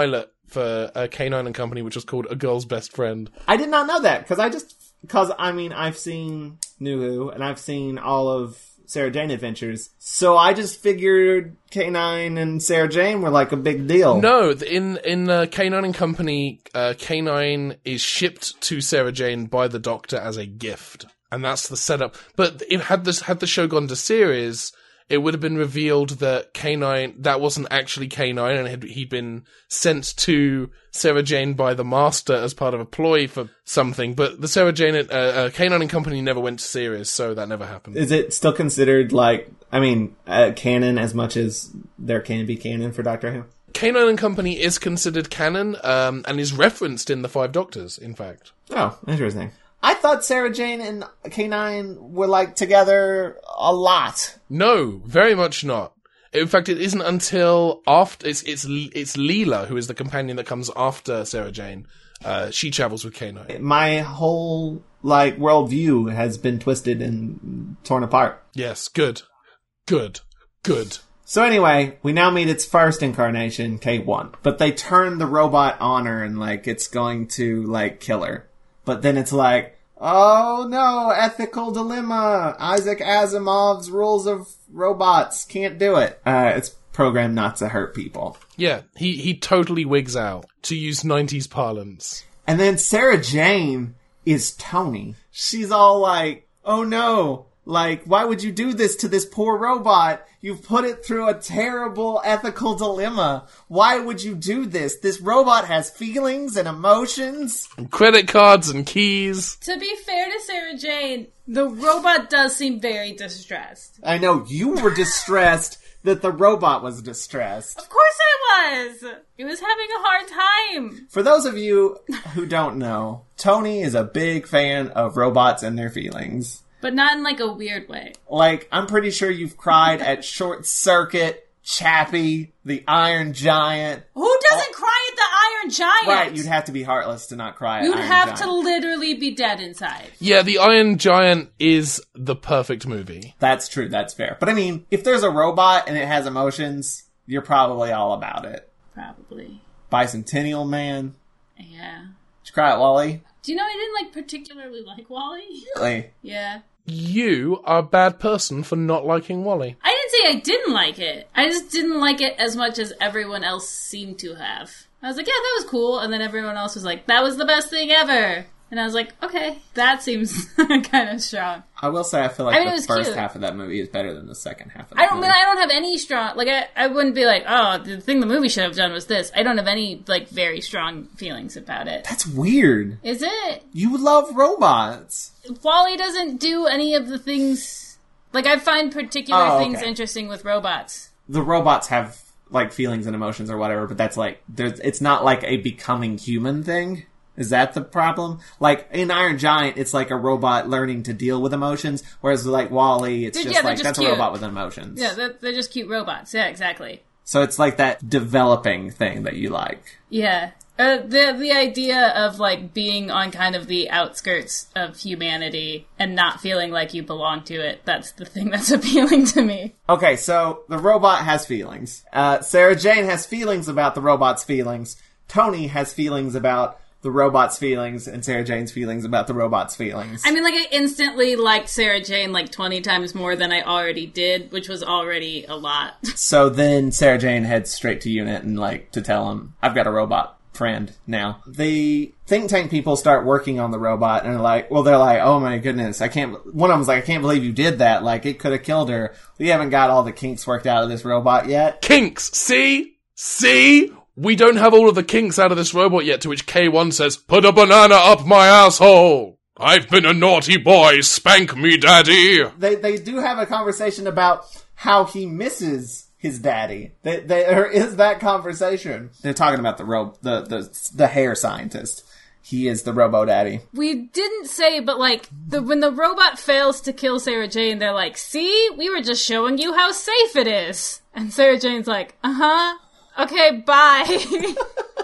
for uh, K nine and Company, which was called A Girl's Best Friend. I did not know that, because I just... Because, I mean, I've seen New Who, and I've seen all of Sarah Jane Adventures, so I just figured K nine and Sarah Jane were like a big deal. No, in in uh, K nine and Company, uh, K nine is shipped to Sarah Jane by the Doctor as a gift, and that's the setup. But if had this had the show gone to series, it would have been revealed that K nine, that wasn't actually K nine, and had, he'd been sent to Sarah Jane by the Master as part of a ploy for something. But the Sarah Jane, uh, uh, K nine and Company never went to series, so that never happened. Is it still considered, like, I mean, uh, canon as much as there can be canon for Doctor Who? K nine and Company is considered canon, um, and is referenced in The Five Doctors, in fact. Oh, interesting. I thought Sarah Jane and K nine were, like, together a lot. No, very much not. In fact, it isn't until after... It's it's it's Leela, who is the companion that comes after Sarah Jane. Uh, she travels with K nine. My whole, like, worldview has been twisted and torn apart. Yes, good. Good. Good. So anyway, we now meet its first incarnation, K one. But they turn the robot on her and, like, it's going to, like, kill her. But then it's like, oh no, ethical dilemma. Isaac Asimov's rules of robots. Can't do it. Uh, it's programmed not to hurt people. Yeah, he, he totally wigs out, to use nineties parlance. And then Sarah Jane is Tony. She's all like, oh no, like, why would you do this to this poor robot? You've put it through a terrible ethical dilemma. Why would you do this? This robot has feelings and emotions. And credit cards and keys. To be fair to Sarah Jane, the robot does seem very distressed. I know, you were distressed that the robot was distressed. Of course I was! It was having a hard time. For those of you who don't know, Tony is a big fan of robots and their feelings. But not in, like, a weird way. Like, I'm pretty sure you've cried at Short Circuit, Chappie, the Iron Giant. Who doesn't oh. cry at the Iron Giant? Right, you'd have to be heartless to not cry at You'd Iron have Giant. to literally be dead inside. Yeah, the Iron Giant is the perfect movie. That's true, that's fair. But I mean, if there's a robot and it has emotions, you're probably all about it. Probably. Bicentennial Man. Yeah. Did you cry at Wall-E? Do you know I didn't, like, particularly like Wall-E? Really? Yeah. You are a bad person for not liking Wall-E. I didn't say I didn't like it. I just didn't like it as much as everyone else seemed to have. I was like, yeah, that was cool. And then everyone else was like, that was the best thing ever. And I was like, okay, that seems kind of strong. I will say I feel like I mean, the first cute. half of that movie is better than the second half of that I don't movie. mean, I don't have any strong, like, I, I wouldn't be like, oh, the thing the movie should have done was this. I don't have any, like, very strong feelings about it. That's weird. Is it? You love robots. Wall-E doesn't do any of the things, like, I find particular Oh, okay. things interesting with robots. The robots have, like, feelings and emotions or whatever, but that's like, there's, it's not like a becoming human thing. Is that the problem? Like, in Iron Giant, it's like a robot learning to deal with emotions, whereas like Wall-E, it's They're- just yeah, they're like, just that's cute. a robot with emotions. Yeah, they're, they're just cute robots. Yeah, exactly. So it's like that developing thing that you like. Yeah. Uh, the the idea of, like, being on kind of the outskirts of humanity and not feeling like you belong to it, that's the thing that's appealing to me. Okay, so the robot has feelings. Uh, Sarah Jane has feelings about the robot's feelings. Tony has feelings about the robot's feelings, and Sarah Jane's feelings about the robot's feelings. I mean, like, I instantly liked Sarah Jane, like, twenty times more than I already did, which was already a lot. So then Sarah Jane heads straight to Unit and, like, to tell him, I've got a robot friend now. The think tank people start working on the robot, and they're like, well, they're like, oh my goodness, I can't, one of them's like, I can't believe you did that, like, it could have killed her. We haven't got all the kinks worked out of this robot yet. Kinks! See? See? We don't have all of the kinks out of this robot yet, to which K one says, put a banana up my asshole! I've been a naughty boy, spank me, daddy! They they do have a conversation about how he misses his daddy. They, they, there is that conversation. They're talking about the ro- the, the the hair scientist. He is the Robo Daddy. We didn't say, but, like, the, when the robot fails to kill Sarah Jane, they're like, see? We were just showing you how safe it is. And Sarah Jane's like, uh-huh. Okay, bye.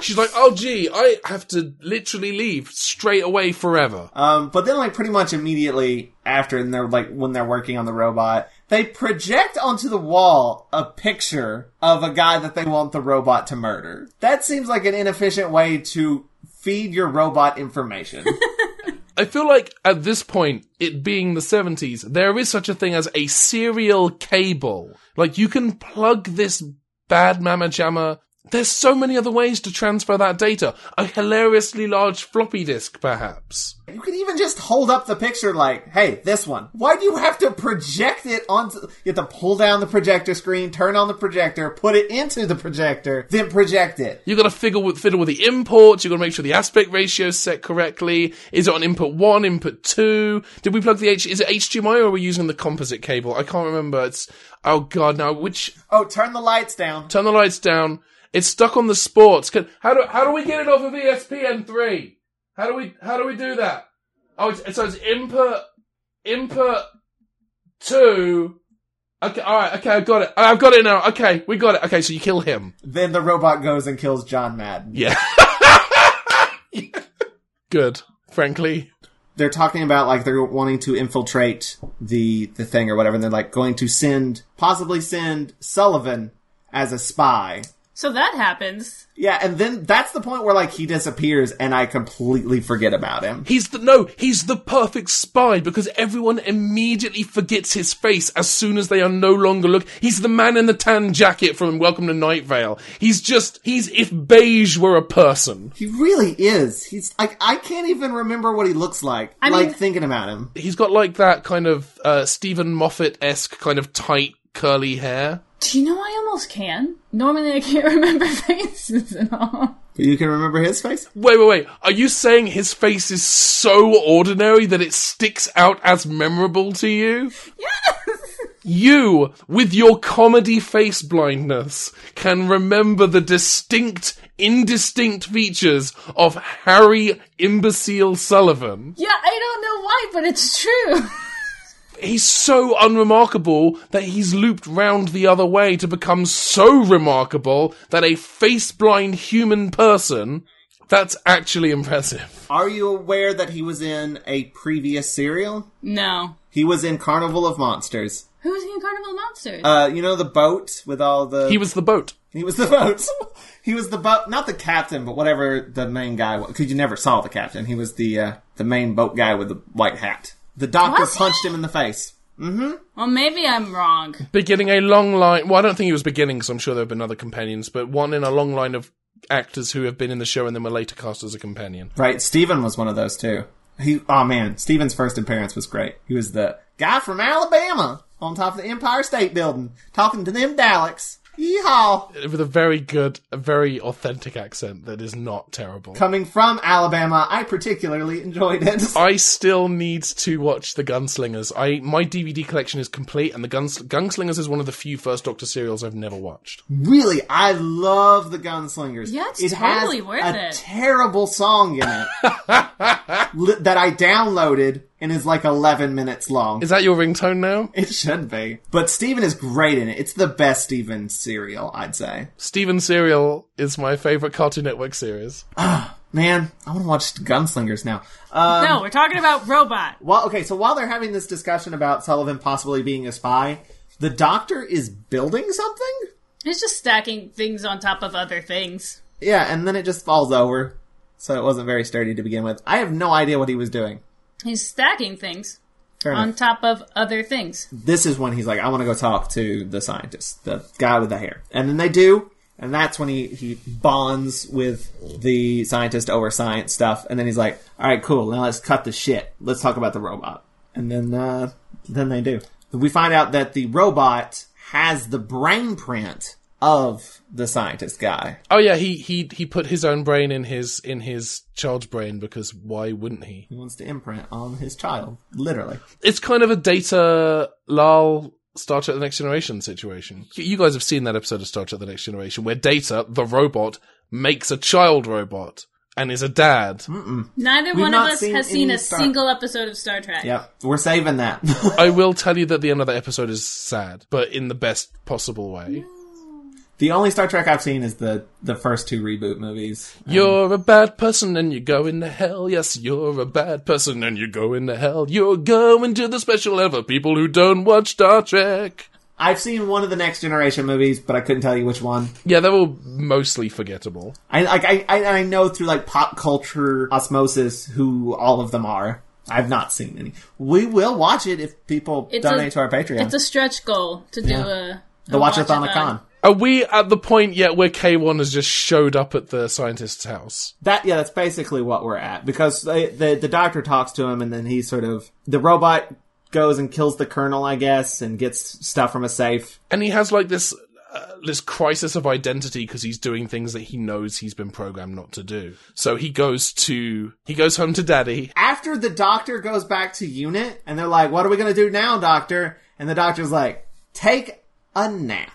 She's like, oh gee, I have to literally leave straight away forever. Um, but then, like, pretty much immediately after, and they're like, when they're working on the robot, they project onto the wall a picture of a guy that they want the robot to murder. That seems like an inefficient way to feed your robot information. I feel like at this point, it being the seventies, there is such a thing as a serial cable. Like, you can plug this bad mamma jamma. There's so many other ways to transfer that data. A hilariously large floppy disk, perhaps. You can even just hold up the picture like, hey, this one. Why do you have to project it onto... You have to pull down the projector screen, turn on the projector, put it into the projector, then project it. You gotta fiddle with, fiddle with the imports, you gotta make sure the aspect ratio is set correctly. Is it on input one, input two? Did we plug the H... Is it H D M I or are we using the composite cable? I can't remember. It's... Oh god, now which... Oh, turn the lights down. Turn the lights down. It's stuck on the sports. Can, how do how do we get it off of E S P N three? How do we how do we do that? Oh, it's, so it's input input two. Okay, all right. Okay, I got it. I've got it now. Okay, we got it. Okay, so you kill him. Then the robot goes and kills John Madden. Yeah. Good. Frankly, they're talking about like they're wanting to infiltrate the the thing or whatever, and they're like going to send possibly send Sullivan as a spy. So that happens. Yeah, and then that's the point where, like, he disappears and I completely forget about him. He's the, no, he's the perfect spy because everyone immediately forgets his face as soon as they are no longer look. He's the man in the tan jacket from Welcome to Night Vale. He's just, he's if beige were a person. He really is. He's, like, I can't even remember what he looks like, I like, mean, thinking about him. He's got, like, that kind of, uh, Stephen Moffat-esque kind of tight, curly hair. Do you know I almost can? Normally I can't remember faces and all. But you can remember his face? Wait, wait, wait. Are you saying his face is so ordinary that it sticks out as memorable to you? Yes! You, with your comedy face blindness, can remember the distinct, indistinct features of Harry Imbecile Sullivan. Yeah, I don't know why, but it's true. He's so unremarkable that he's looped round the other way to become so remarkable that a face-blind human person, that's actually impressive. Are you aware that he was in a previous serial? No. He was in Carnival of Monsters. Who was he in Carnival of Monsters? Uh, you know the boat with all the... He was the boat. He was the boat. He was the boat, not the captain, but whatever the main guy was. Because you never saw the captain. He was the, uh, the main boat guy with the white hat. The doctor Was he? punched him in the face. Mm-hmm. Well, maybe I'm wrong. Beginning a long line... Well, I don't think he was beginning, because I'm sure there have been other companions, but one in a long line of actors who have been in the show and then were later cast as a companion. Right, Steven was one of those, too. He, oh, man, Steven's first appearance was great. He was the guy from Alabama on top of the Empire State Building, talking to them Daleks. Yeehaw! With a very good, a very authentic accent that is not terrible. Coming from Alabama, I particularly enjoyed it. I still need to watch The Gunslingers. I My D V D collection is complete, and The Guns- Gunslingers is one of the few First Doctor serials I've never watched. Really, I love The Gunslingers. Yeah, it's it totally has worth a it. terrible song in it li- that I downloaded and is like eleven minutes long. Is that your ringtone now? It should be. But Steven is great in it. It's the best Steven serial, I'd say. Steven Serial is my favourite Cartoon Network series. Ah, man, I want to watch Gunslingers now. Um, no, we're talking about Robot. Well, okay, so while they're having this discussion about Sullivan possibly being a spy, the Doctor is building something? He's just stacking things on top of other things. Yeah, and then it just falls over. So it wasn't very sturdy to begin with. I have no idea what he was doing. He's stacking things Fair on enough. top of other things. This is when he's like, I want to go talk to the scientist, the guy with the hair. And then they do, and that's when he, he bonds with the scientist over science stuff. And then he's like, all right, cool, now let's cut the shit. Let's talk about the robot. And then, uh, then they do. We find out that the robot has the brain print of the scientist guy. Oh yeah, he he he put his own brain in his in his child's brain because why wouldn't he? He wants to imprint on his child, literally. It's kind of a Data Lal Star Trek The Next Generation situation. You guys have seen that episode of Star Trek The Next Generation where Data, the robot, makes a child robot and is a dad. Mm-mm. Neither We've one not of us seen has seen any a Star- single episode of Star Trek. Yep, we're saving that. I will tell you that the end of that episode is sad, but in the best possible way. The only Star Trek I've seen is the, the first two reboot movies. You're a bad person and you're going to hell. Yes, you're a bad person and you're going to hell. You're going to the special level for people who don't watch Star Trek. I've seen one of the Next Generation movies, but I couldn't tell you which one. Yeah, they're all mostly forgettable. I like I I, I know through like pop culture osmosis who all of them are. I've not seen any. We will watch it if people It's donate a- to our Patreon. It's a stretch goal to do Yeah. a, the a Watchathon watchathon. con. Are we at the point yet where K one has just showed up at the scientist's house? That yeah, that's basically what we're at because they, the the doctor talks to him and then he sort of the robot goes and kills the colonel, I guess, and gets stuff from a safe. And he has like this uh, this crisis of identity because he's doing things that he knows he's been programmed not to do. So he goes to he goes home to Daddy. After the doctor goes back to unit and they're like, "What are we gonna do now, doctor?" And the doctor's like, "Take a nap."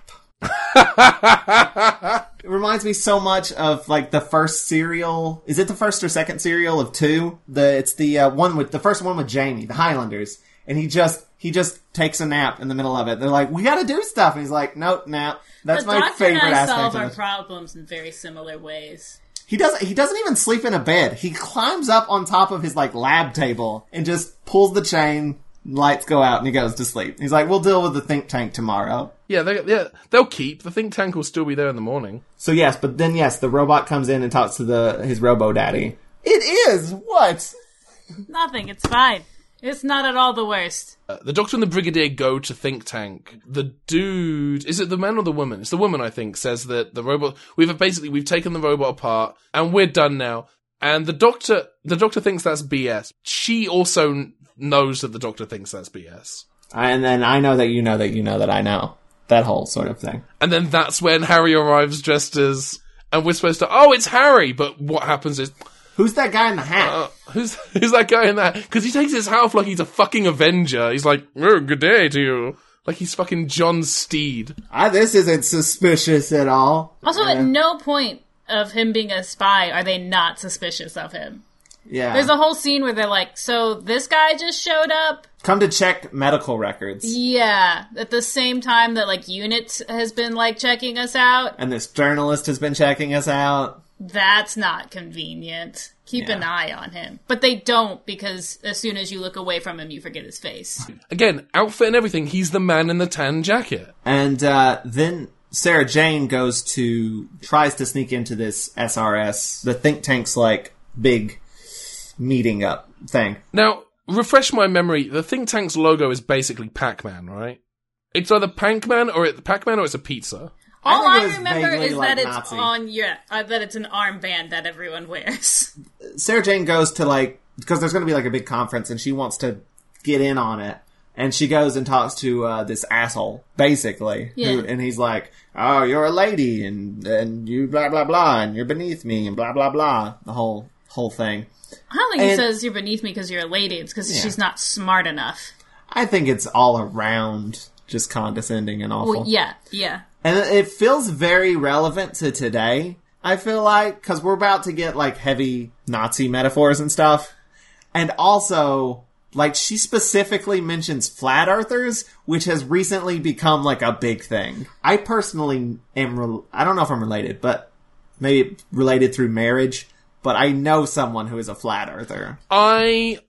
It reminds me so much of like the first serial. Is it the first or second serial of two? The it's the uh, one with the first one with Jamie, the Highlanders, and he just he just takes a nap in the middle of it. They're like, "We got to do stuff," and he's like, "Nope, nap." That's The my doctor favorite and I aspect solve of our it. problems in very similar ways. He doesn't. He doesn't even sleep in a bed. He climbs up on top of his like lab table and just pulls the chain. Lights go out and he goes to sleep. He's like, "We'll deal with the think tank tomorrow." Yeah, they, yeah, they'll keep. The think tank will still be there in the morning. So yes, but then yes, the robot comes in and talks to the his robo daddy. It is what? Nothing, it's fine. It's not at all the worst. Uh, the Doctor and the Brigadier go to think tank. The dude, is it the man or the woman? It's the woman, I think, says that the robot. We've basically we've taken the robot apart and we're done now. And the Doctor, the Doctor thinks that's B S. She also knows that the Doctor thinks that's B S. And then I know that you know that you know that I know. That whole sort of thing. And then that's when Harry arrives dressed as, and we're supposed to, oh, it's Harry. But what happens is, Who's that guy in the hat? uh, who's who's that guy in that? Because he takes his hat off like he's a fucking Avenger. He's like, oh, good day to you. Like he's fucking John Steed. Ah, this isn't suspicious at all. Also, Yeah. at no point of him being a spy are they not suspicious of him. Yeah. There's a whole scene where they're like, so this guy just showed up? Come to check medical records. Yeah. At the same time that, like, Unit has been, like, checking us out. And this journalist has been checking us out. That's not convenient. Keep Yeah. an eye on him. But they don't, because as soon as you look away from him, you forget his face. Again, outfit and everything. He's the man in the tan jacket. And uh, then Sarah Jane goes to, tries to sneak into this S R S, the think tank's, like, big meeting up thing. Now, refresh my memory. The think tank's logo is basically Pac-Man, right? It's either Pac-Man or it, Pac-Man or it's a pizza. All think it I, was remember vaguely is like that it's Nazi. on, yeah, uh, that it's an armband that everyone wears. Sarah Jane goes to, like, because there's going to be, like, a big conference, and she wants to get in on it. And she goes and talks to uh, this asshole, basically. Yeah. Who, and he's like, oh, you're a lady, and and you blah, blah, blah, and you're beneath me, and blah, blah, blah. The whole whole thing. I don't think he And- says you're beneath me because you're a lady. It's because Yeah. she's not smart enough. I think it's all around just condescending and awful. Well, yeah, yeah. And it feels very relevant to today, I feel like, because we're about to get, like, heavy Nazi metaphors and stuff. And also, like, she specifically mentions flat earthers, which has recently become, like, a big thing. I personally am, re- I don't know if I'm related, but maybe related through marriage, but I know someone who is a flat earther. I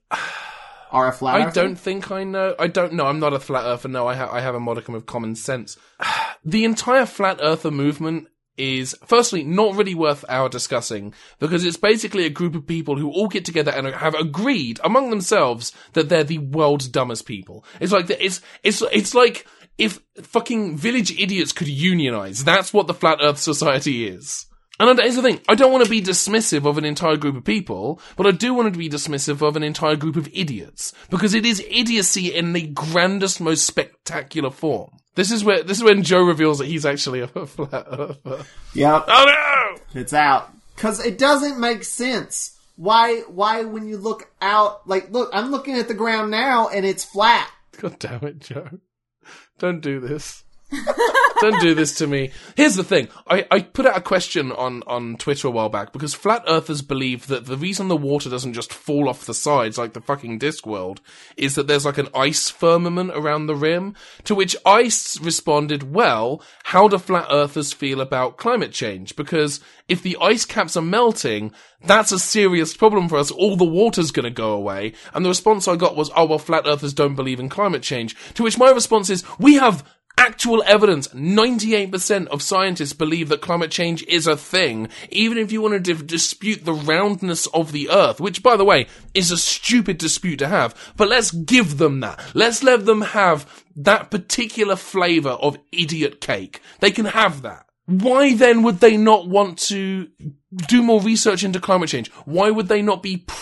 Or a flat I earther? don't think I know. I don't know. I'm not a flat earther. No, I, ha- I have a modicum of common sense. The entire flat earther movement is, firstly, not really worth our discussing because it's basically a group of people who all get together and have agreed among themselves that they're the world's dumbest people. It's like the, it's it's it's like if fucking village idiots could unionize. That's what the flat Earth Society is. And here's the thing, I don't want to be dismissive of an entire group of people, but I do want to be dismissive of an entire group of idiots. Because it is idiocy in the grandest, most spectacular form. This is where, this is when Joe reveals that he's actually a flat earther. Yep. Oh no! It's out. Because it doesn't make sense. Why, why when you look out, like, look, I'm looking at the ground now and it's flat. God damn it, Joe. Don't do this. Don't do this to me. Here's the thing. I, I put out a question on, on Twitter a while back because flat earthers believe that the reason the water doesn't just fall off the sides like the fucking Discworld is that there's like an ice firmament around the rim. To which I s- responded, well, how do flat earthers feel about climate change? Because if the ice caps are melting, that's a serious problem for us. All the water's going to go away. And the response I got was, oh, well, flat earthers don't believe in climate change. To which my response is, we have actual evidence. ninety-eight percent of scientists believe that climate change is a thing, even if you want to di- dispute the roundness of the Earth, which, by the way, is a stupid dispute to have. But let's give them that. Let's let them have that particular flavour of idiot cake. They can have that. Why then would they not want to do more research into climate change? Why would they not be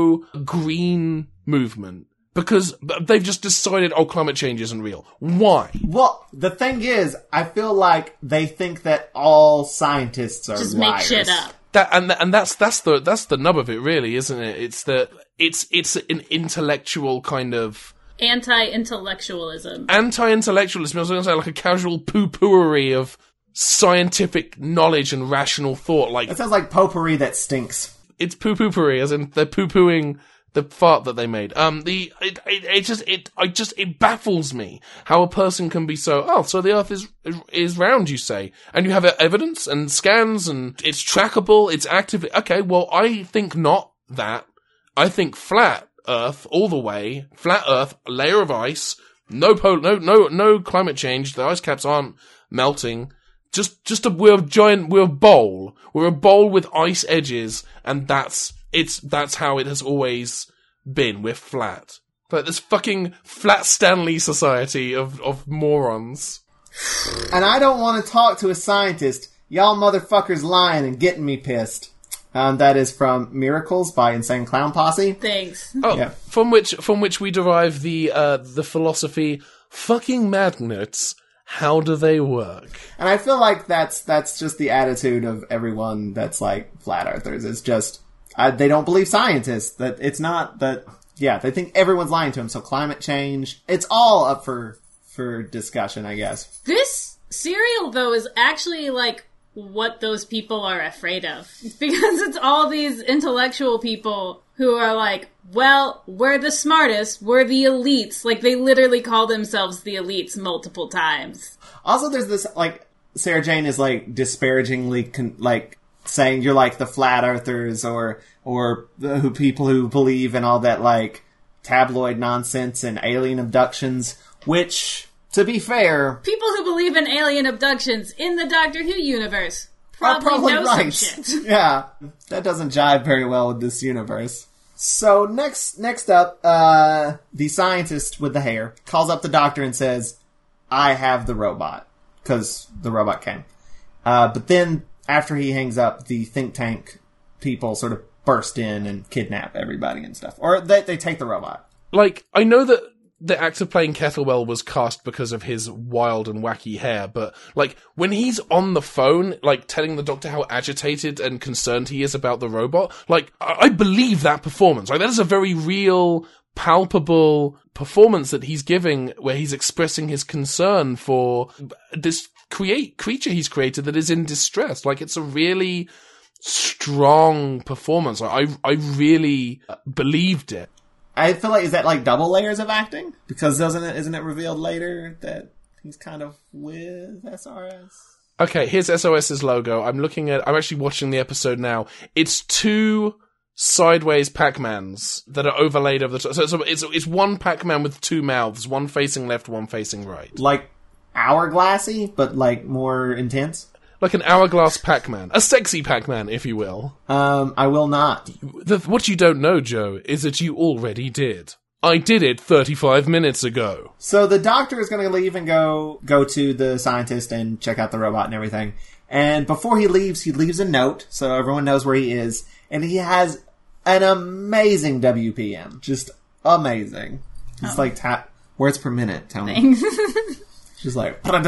pro-green movement? Because they've just decided, oh, climate change isn't real. Why? Well, the thing is, I feel like they think that all scientists are Just liars. make shit up. That and and that's that's the that's the nub of it, really, isn't it? It's the it's it's an intellectual kind of Anti-intellectualism. anti-intellectualism. I was going to say like a casual poo-pooery of scientific knowledge and rational thought. Like That sounds like potpourri that stinks. it's poo-pooery, as in they're poo-pooing the fart that they made. Um, the it, it it just it I just it baffles me how a person can be so oh so the Earth is is round, you say, and you have evidence and scans and it's trackable, it's active. Okay, well I think not that. I think flat Earth all the way, flat Earth, layer of ice, no pol- no no no climate change. The ice caps aren't melting. Just just a we're a giant we're a bowl. We're a bowl with ice edges, and that's. It's, that's how it has always been. We're flat. Like this fucking flat Stanley society of, of morons. And I don't want to talk to a scientist. Y'all motherfuckers lying and getting me pissed. Um, that is from Miracles by Insane Clown Posse. Thanks. Oh, Yeah. from which, from which we derive the, uh, the philosophy, fucking magnets, how do they work? And I feel like that's, that's just the attitude of everyone that's like flat earthers. It's just, Uh, they don't believe scientists. That it's not that. Yeah, they think everyone's lying to them. So climate change, it's all up for for discussion, I guess. This serial, though, is actually like what those people are afraid of, because it's all these intellectual people who are like, well, we're the smartest, we're the elites. Like they literally call themselves the elites multiple times. Also, there's this like Sarah Jane is like disparagingly con- like. saying you're like the flat earthers or or the who people who believe in all that like tabloid nonsense and alien abductions, which, to be fair, People who believe in alien abductions in the Doctor Who universe are probably, probably know right. some shit. Yeah, that doesn't jive very well with this universe. So next next up, uh, the scientist with the hair calls up the Doctor and says, "I have the robot," because the robot came. Uh, but then, after he hangs up, the think tank people sort of burst in and kidnap everybody and stuff. Or they, they take the robot. Like, I know that the actor playing Kettlewell was cast because of his wild and wacky hair, but, like, when he's on the phone, like, telling the Doctor how agitated and concerned he is about the robot, like, I, I believe that performance. Like, that is a very real, palpable performance that he's giving, where he's expressing his concern for this create creature he's created that is in distress. Like, it's a really strong performance. I I really believed it. I feel like, is that like double layers of acting? Because doesn't it, isn't it revealed later that he's kind of with S R S? Okay, here's SOS's logo. I'm looking at, I'm actually watching the episode now. It's two sideways Pac-Mans that are overlaid over the top. So, so it's, it's one Pac-Man with two mouths, one facing left, one facing right. Like hourglassy, but like more intense? Like an hourglass Pac-Man. A sexy Pac-Man, if you will. Um, I will not. The, what you don't know, Joe, is that you already did. I did it thirty-five minutes ago. So the Doctor is going to leave and go go to the scientist and check out the robot and everything. And before he leaves, he leaves a note so everyone knows where he is. And he has an amazing W P M. Just amazing. It's oh. like tap words per minute, tell me. She's like, I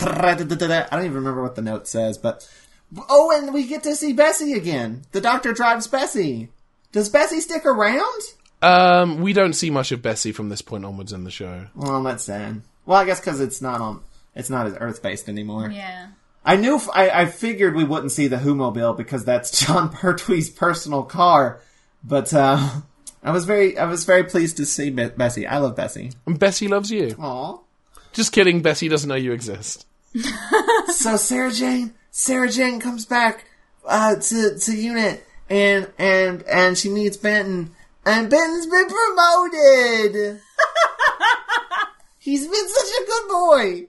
don't even remember what the note says, but... Oh, and we get to see Bessie again. The Doctor drives Bessie. Does Bessie stick around? Um, we don't see much of Bessie from this point onwards in the show. Well, that's sad. Well, I guess because it's not on... It's not as Earth-based anymore. Yeah. I knew, f- I, I figured we wouldn't see the Who-mobile because that's John Pertwee's personal car, but uh, I was very, I was very pleased to see Be- Bessie. I love Bessie. And Bessie loves you. Aw. Just kidding, Bessie doesn't know you exist. So Sarah Jane, Sarah Jane comes back uh, to to unit, and and and she meets Benton, and Benton's been promoted. He's been such a good boy.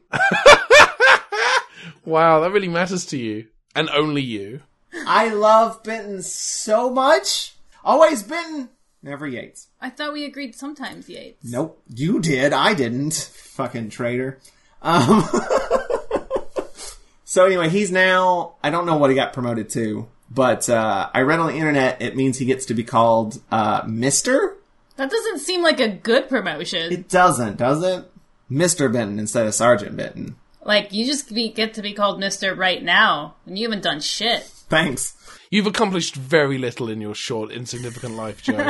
Wow, that really matters to you. And only you. I love Benton so much. Always Benton, never Yates. I thought we agreed sometimes Yates. Nope, you did. I didn't. Fucking traitor. Um, so anyway, he's now, I don't know what he got promoted to, but uh, I read on the internet it means he gets to be called uh, Mister That doesn't seem like a good promotion. It doesn't, does it? Mister Benton instead of Sergeant Benton. Like, you just be, get to be called Mister right now, and you haven't done shit. Thanks. You've accomplished very little in your short, insignificant life, Joe.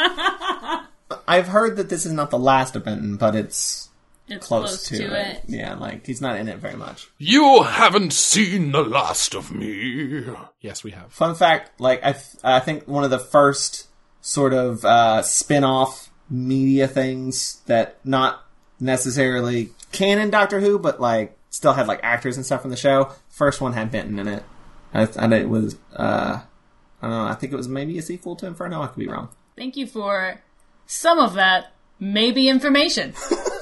I've heard that this is not the last of Benton, but it's, It's close, close, to, to, it. it. Yeah, like, he's not in it very much. You haven't seen the last of me. Yes, we have. Fun fact, like, I, th- I think one of the first sort of uh, spin-off media things that not necessarily canon Doctor Who, but, like, still had, like, actors and stuff in the show. First one had Benton in it. I, and it was, uh, I don't know, I think it was maybe a sequel to Inferno. I could be wrong. Thank you for some of that maybe information.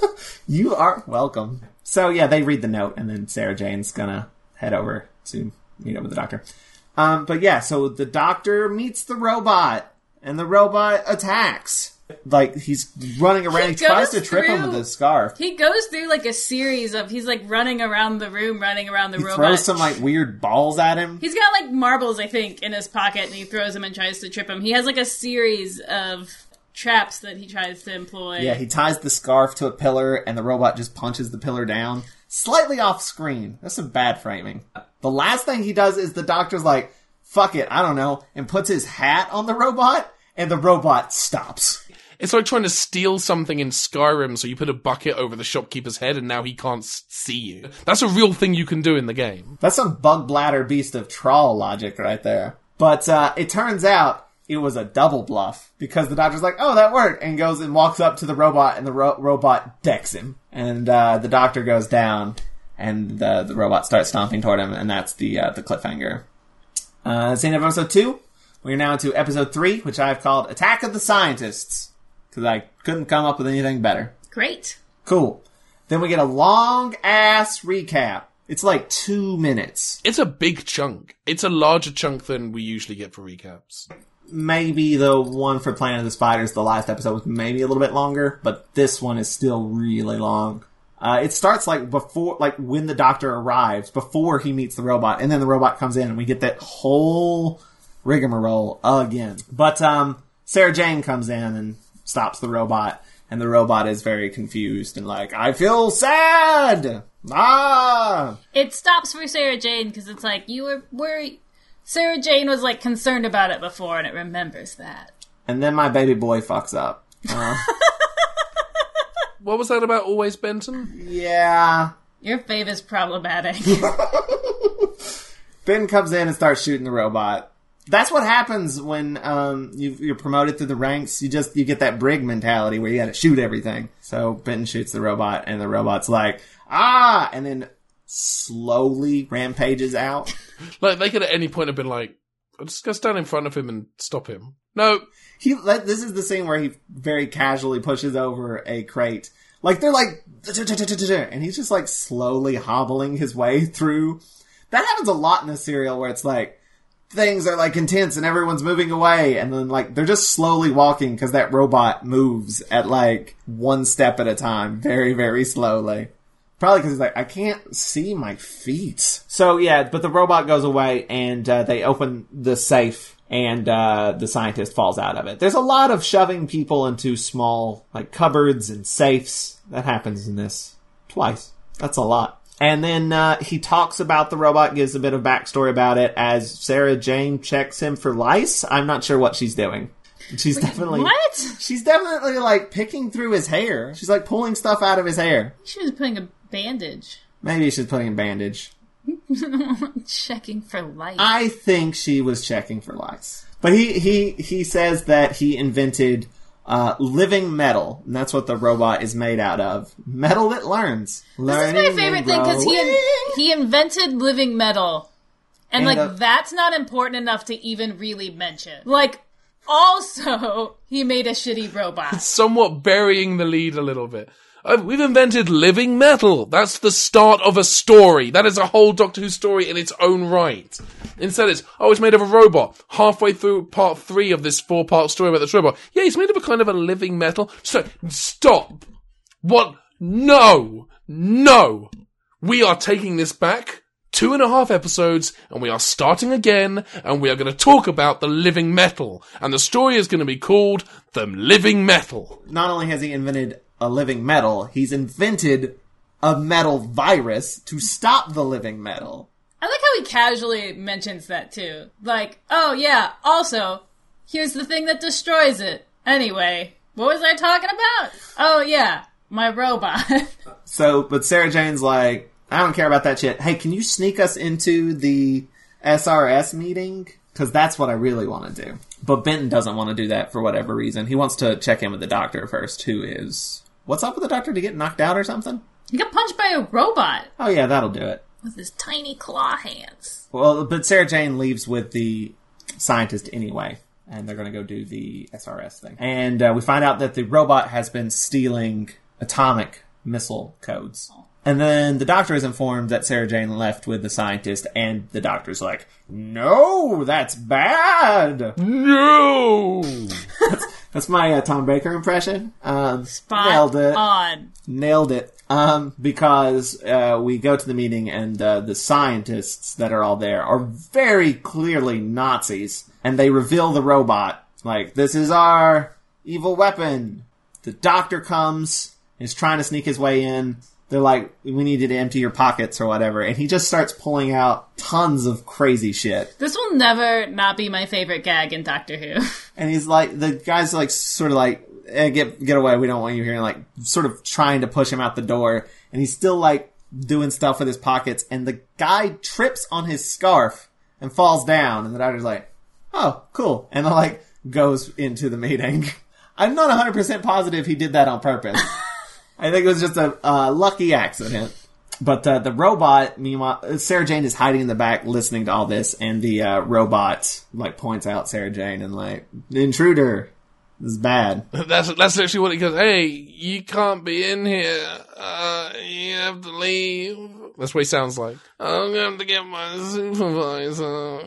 You are welcome. So, yeah, they read the note, and then Sarah Jane's gonna head over to meet up with the Doctor. Um, but yeah, so the Doctor meets the robot, and the robot attacks. Like, he's running around, he, He tries to goes trip him through- with his scarf. He goes through, like, a series of, he's, like, running around the room, running around the He robot. throws some, like, weird balls at him. He's got, like, marbles, I think, in his pocket, and he throws them and tries to trip him. He has, like, a series of traps that he tries to employ. Yeah, he ties the scarf to a pillar, and the robot just punches the pillar down. Slightly off screen. That's some bad framing. The last thing he does is the Doctor's like, fuck it, I don't know, and puts his hat on the robot, and the robot stops. It's like trying to steal something in Skyrim, so you put a bucket over the shopkeeper's head and now he can't s- see you. That's a real thing you can do in the game. That's some bug bladder beast of trawl logic right there. But uh, it turns out it was a double bluff, because the Doctor's like, oh, that worked, and goes and walks up to the robot, and the ro- robot decks him. And uh, the Doctor goes down, and the, the robot starts stomping toward him, and that's the uh, the cliffhanger. Uh, that's the end of episode two. We're now into episode three, which I've called Attack of the Scientists, because I couldn't come up with anything better. Great. Cool. Then we get a long-ass recap. It's like two minutes. It's a big chunk. It's a larger chunk than we usually get for recaps. Maybe the one for Planet of the Spiders, the last episode, was maybe a little bit longer, but this one is still really long. Uh, it starts like before, like when the Doctor arrives, before he meets the robot, and then the robot comes in, and we get that whole rigmarole again. But um, Sarah Jane comes in and stops the robot, and the robot is very confused and like, I feel sad! Ah! It stops for Sarah Jane because it's like, you were worried. Sarah Jane was, like, concerned about it before, and it remembers that. And then my baby boy fucks up. Uh, What was that about Always Benton? yeah. Your fave is problematic. Ben comes in and starts shooting the robot. That's what happens when um, you, you're promoted through the ranks. You just you get that Brig mentality where you got to shoot everything. So Benton shoots the robot, and the robot's like, ah, and then slowly rampages out. Like, they could at any point have been like, I'll just go stand in front of him and stop him. No. He like, this is the scene where he very casually pushes over a crate. Like, they're like, and he's just like slowly hobbling his way through. That happens a lot in this serial where it's like, things are like intense and everyone's moving away, and then like they're just slowly walking because that robot moves at like one step at a time, very, very slowly. Probably because he's like, I can't see my feet. So yeah, but the robot goes away, and uh, they open the safe, and uh, the scientist falls out of it. There's a lot of shoving people into small like cupboards and safes. That happens in this twice. That's a lot. And then uh, he talks about the robot, gives a bit of backstory about it as Sarah Jane checks him for lice. I'm not sure what she's doing. She's Wait, definitely... what? She's definitely, like, picking through his hair. She's, like, pulling stuff out of his hair. She was putting a bandage. Maybe she's putting a bandage. Checking for lice. I think she was checking for lice. But he, he, he says that he invented uh, living metal, and that's what the robot is made out of. Metal that learns. This is my favorite thing, because he, in, he invented living metal. And, and like, uh, that's not important enough to even really mention. Like, also, he made a shitty robot. Somewhat burying the lead a little bit. Uh, we've invented living metal. That's the start of a story. That is a whole Doctor Who story in its own right. Instead it's, oh, it's made of a robot. Halfway through part three of this four-part story about this robot. Yeah, it's made of a kind of a living metal. So, stop. What? No. No. We are taking this back. Two and a half episodes, and we are starting again, and we are going to talk about the living metal. And the story is going to be called The Living Metal. Not only has he invented a living metal, he's invented a metal virus to stop the living metal. I like how he casually mentions that too. Like, oh yeah, also, here's the thing that destroys it. Anyway, what was I talking about? Oh yeah, my robot. So, but Sarah Jane's like, I don't care about that shit. Hey, can you sneak us into the S R S meeting? Because that's what I really want to do. But Benton doesn't want to do that for whatever reason. He wants to check in with the doctor first, who is... What's up with the doctor? To get knocked out or something? He got punched by a robot. Oh yeah, that'll do it. With his tiny claw hands. Well, but Sarah Jane leaves with the scientist anyway. And they're going to go do the S R S thing. And uh, we find out that the robot has been stealing atomic missile codes. Oh. And then the doctor is informed that Sarah Jane left with the scientist, and the doctor's like, no, that's bad. No. that's, that's my uh, Tom Baker impression. Um, Spot nailed it. on. Nailed it. Um, because uh, we go to the meeting, and uh, the scientists that are all there are very clearly Nazis, and they reveal the robot. Like, this is our evil weapon. The doctor comes, is trying to sneak his way in. They're like, we need you to empty your pockets or whatever. And he just starts pulling out tons of crazy shit. This will never not be my favorite gag in Doctor Who. And he's like, the guy's like, sort of like, eh, get, get away, we don't want you here. And like, sort of trying to push him out the door. And he's still like, doing stuff with his pockets. And the guy trips on his scarf and falls down. And the doctor's like, oh, cool. And then like, goes into the meeting. I'm not one hundred percent positive he did that on purpose. I think it was just a uh, lucky accident. But uh, the robot, meanwhile, Sarah Jane is hiding in the back listening to all this, and the uh, robot like points out Sarah Jane and like, the intruder. This is bad. That's that's actually what he goes, hey, you can't be in here. Uh, you have to leave. That's what he sounds like. I'm going to have to get my supervisor.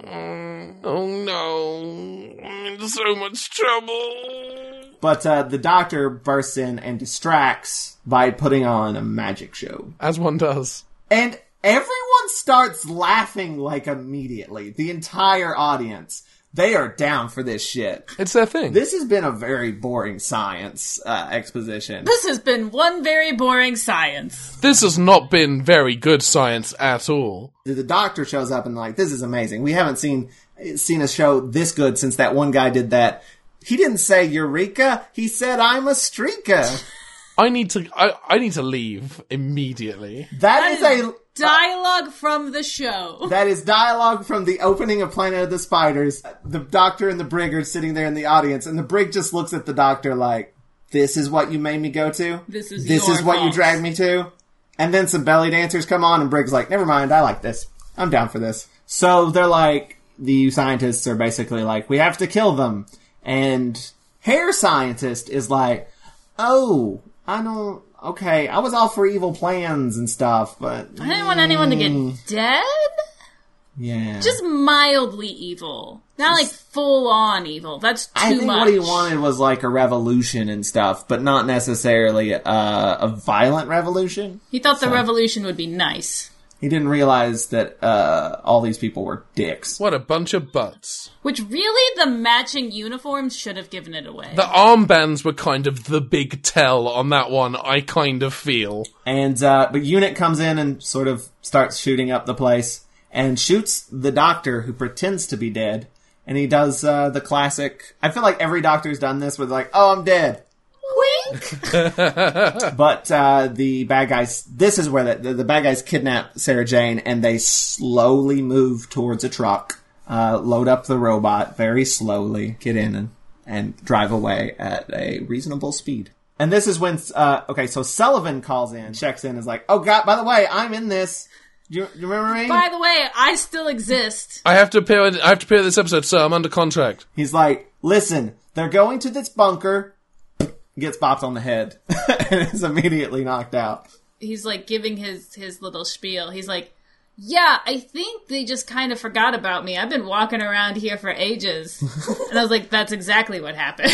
Oh no, I'm in so much trouble. But uh, the doctor bursts in and distracts by putting on a magic show. As one does. And everyone starts laughing, like, immediately. The entire audience. They are down for this shit. It's their thing. This has been a very boring science uh, exposition. This has been one very boring science. This has not been very good science at all. The doctor shows up and like, this is amazing. We haven't seen seen a show this good since that one guy did that. He didn't say Eureka. He said, I'm a streaker. I need to, I, I need to leave immediately. that, that is, is a... dialogue uh, from the show. That is dialogue from the opening of Planet of the Spiders. The doctor and the brig are sitting there in the audience, and the brig just looks at the doctor like, this is what you made me go to? This is This your is what fault. you dragged me to? And then some belly dancers come on, and Brig's like, never mind, I like this. I'm down for this. So they're like, the scientists are basically like, we have to kill them. And hair scientist is like, oh, I don't, okay, I was all for evil plans and stuff, but... I didn't want anyone to get dead? Yeah. Just mildly evil. Not like full-on evil. That's too much. I think much. what he wanted was like a revolution and stuff, but not necessarily uh, a violent revolution. He thought the So- revolution would be nice. He didn't realize that uh, all these people were dicks. What a bunch of butts. Which really, the matching uniforms should have given it away. The armbands were kind of the big tell on that one, I kind of feel. And uh, but Unit comes in and sort of starts shooting up the place and shoots the doctor who pretends to be dead. And he does uh, the classic. I feel like every doctor's done this with like, "Oh, I'm dead." But uh, the bad guys, this is where the, the, the bad guys kidnap Sarah Jane, and they slowly move towards a truck, uh, load up the robot very slowly, get in and, and drive away at a reasonable speed. And this is when, uh, okay, so Sullivan calls in, checks in, is like, oh god, by the way, I'm in this. Do you, do you remember me? By the way, I still exist. I have to appear. I have to appear in this episode, sir. I'm under contract. He's like, listen, they're going to this bunker. Gets bopped on the head and is immediately knocked out. He's like giving his, his little spiel. He's like, yeah, I think they just kind of forgot about me. I've been walking around here for ages. And I was like, that's exactly what happened.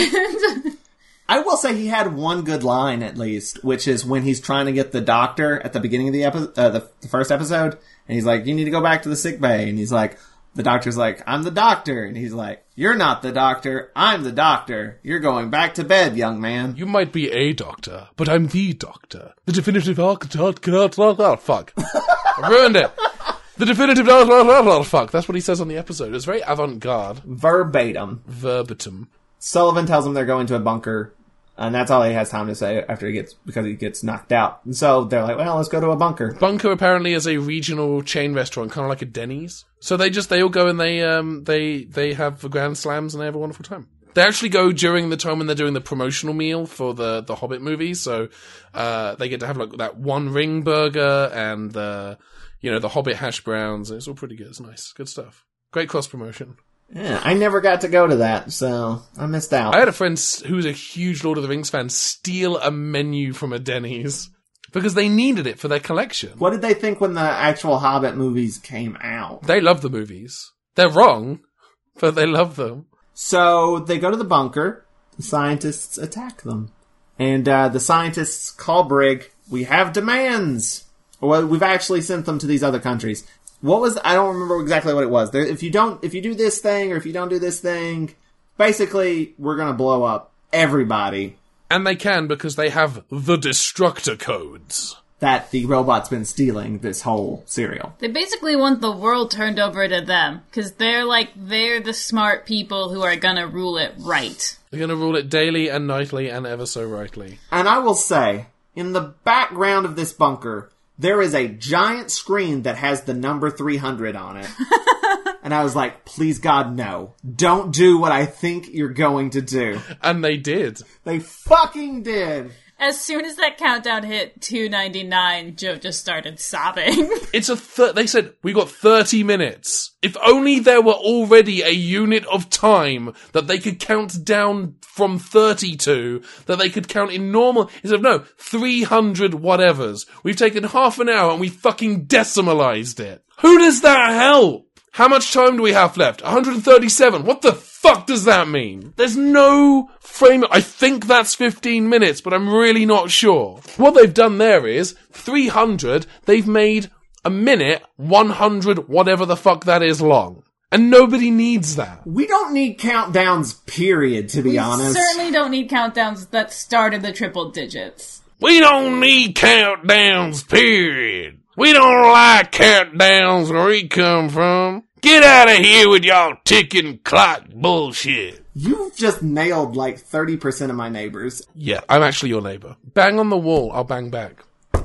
I will say he had one good line, at least, which is when he's trying to get the doctor at the beginning of the episode, uh, the, the first episode, and he's like, you need to go back to the sick bay. And he's like, the doctor's like, I'm the doctor. And he's like, you're not the doctor. I'm the doctor. You're going back to bed, young man. You might be a doctor, but I'm the doctor. The definitive architect. Oh, fuck. I ruined it. The definitive... Oh, fuck. That's what he says on the episode. It's very avant-garde. Verbatim. Verbatim. Sullivan tells him they're going to a bunker, and that's all he has time to say after he gets, because he gets knocked out. And so they're like, well, let's go to a bunker. Bunker apparently is a regional chain restaurant, kind of like a Denny's. So they just, they all go and they, um, they, they have the grand slams and they have a wonderful time. They actually go during the time when they're doing the promotional meal for the, the Hobbit movies. So, uh, they get to have like that one ring burger and the, you know, the Hobbit hash browns. It's all pretty good. It's nice. Good stuff. Great cross promotion. Yeah, I never got to go to that, so I missed out. I had a friend who was a huge Lord of the Rings fan steal a menu from a Denny's because they needed it for their collection. What did they think when the actual Hobbit movies came out? They love the movies. They're wrong, but they love them. So they go to the bunker. The scientists attack them. And uh, the scientists call Brig, we have demands. Well, we've actually sent them to these other countries. What was, I don't remember exactly what it was. There, if you don't, if you do this thing or if you don't do this thing, basically we're gonna blow up everybody. And they can because they have the destructor codes that the robot's been stealing this whole serial. They basically want the world turned over to them because they're like, they're the smart people who are gonna rule it right. They're gonna rule it daily and nightly and ever so rightly. And I will say, in the background of this bunker, there is a giant screen that has the number three hundred on it. And I was like, please God, no. Don't do what I think you're going to do. And they did. They fucking did. As soon as that countdown hit two ninety-nine, Joe just started sobbing. It's a th- they said, we got thirty minutes. If only there were already a unit of time that they could count down from thirty to, that they could count in normal, instead of no, three hundred whatevers. We've taken half an hour and we fucking decimalized it. Who does that help? How much time do we have left? one hundred thirty-seven. What the fuck does that mean? There's no frame. I think that's fifteen minutes, but I'm really not sure. What they've done there is three hundred. They've made a minute one hundred, whatever the fuck that is long. And nobody needs that. We don't need countdowns, period, to be we honest. certainly don't need countdowns that started the triple digits. We don't need countdowns, period. We don't like countdowns where we come from. Get out of here with y'all ticking clock bullshit. You've just nailed like thirty percent of my neighbors. Yeah, I'm actually your neighbor. Bang on the wall, I'll bang back.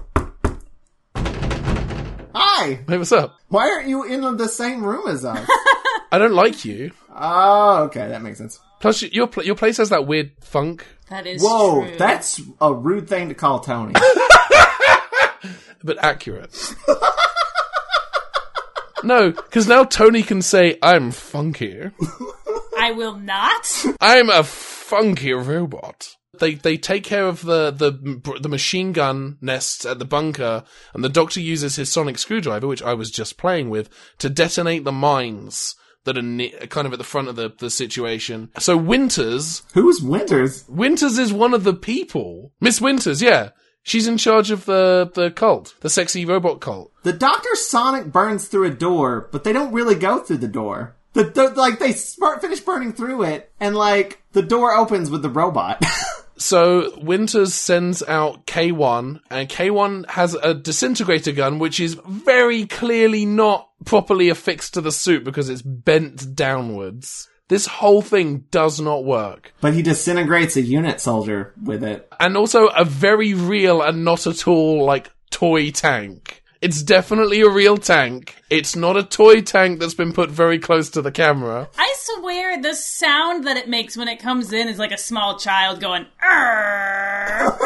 Hi! Hey, what's up? Why aren't you in the same room as us? I don't like you. Oh, okay, that makes sense. Plus, your pl- your place has that weird funk. That is Whoa, true. that's a rude thing to call Tony. But accurate. No, because now Tony can say, I'm funky. I will not. I'm a funky robot. They they take care of the, the the machine gun nests at the bunker, and the Doctor uses his sonic screwdriver, which I was just playing with, to detonate the mines that are ne- kind of at the front of the, the situation. So Winters... Who's Winters? Winters is one of the people. Miss Winters, yeah. She's in charge of the, the cult, the sexy robot cult. The Doctor Sonic burns through a door, but they don't really go through the door. The, the like they sp- finish burning through it, and like the door opens with the robot. So Winters sends out K one, and K one has a disintegrator gun, which is very clearly not properly affixed to the suit because it's bent downwards. This whole thing does not work. But he disintegrates a unit soldier with it. And also a very real and not at all, like, toy tank. It's definitely a real tank. It's not a toy tank that's been put very close to the camera. I swear the sound that it makes when it comes in is like a small child going, "Arr,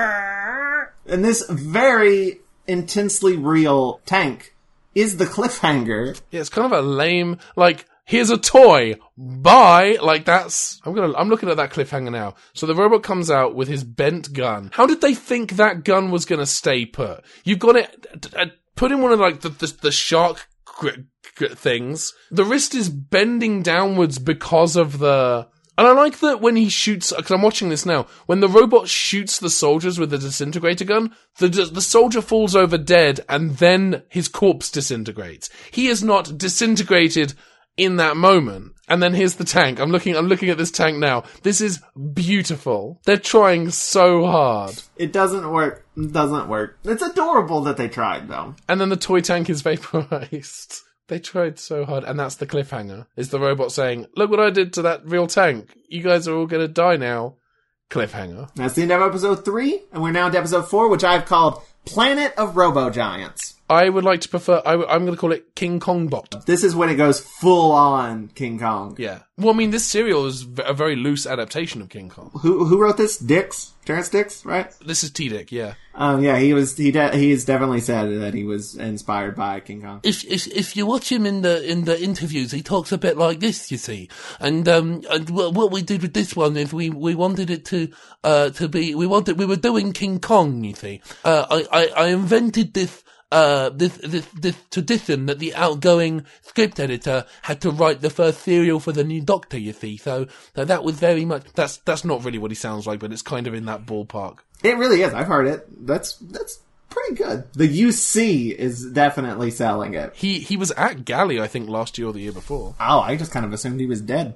arr." And this very intensely real tank is the cliffhanger. Yeah, it's kind of a lame, like, here's a toy, bye. Like, that's, I'm gonna, I'm looking at that cliffhanger now. So the robot comes out with his bent gun. How did they think that gun was gonna stay put? You've got it, uh, put in one of, like, the, the, the shark gr- gr- things. The wrist is bending downwards because of the, and I like that when he shoots, because I'm watching this now, when the robot shoots the soldiers with the disintegrator gun, the the soldier falls over dead, and then his corpse disintegrates. He is not disintegrated in that moment. And then here's the tank. I'm looking I'm looking at this tank now. This is beautiful. They're trying so hard. It doesn't work. It doesn't work. It's adorable that they tried, though. And then the toy tank is vaporized. They tried so hard, and that's the cliffhanger. Is the robot saying, look what I did to that real tank. You guys are all gonna die now. Cliffhanger. That's the end of episode three, and we're now into episode four, which I've called Planet of Robo-Giants. I would like to prefer, I, I'm going to call it King Kong Bot. This is when it goes full on King Kong. Yeah. Well, I mean, this serial is a very loose adaptation of King Kong. Who who wrote this? Dix? Terrence Dix, right? This is T-Dick, yeah. Um, yeah, he was. He de- he's definitely said that he was inspired by King Kong. If if if you watch him in the in the interviews, he talks a bit like this, you see. And um, and what we did with this one is we, we wanted it to uh to be we wanted we were doing King Kong, you see. Uh, I I, I invented this. Uh, this, this, this tradition that the outgoing script editor had to write the first serial for the new Doctor, you see. So, so that was very much... That's, that's not really what he sounds like, but it's kind of in that ballpark. It really is. I've heard it. That's, that's pretty good. The U C is definitely selling it. He, he was at Galley, I think, last year or the year before. Oh, I just kind of assumed he was dead.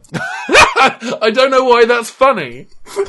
I don't know why that's funny.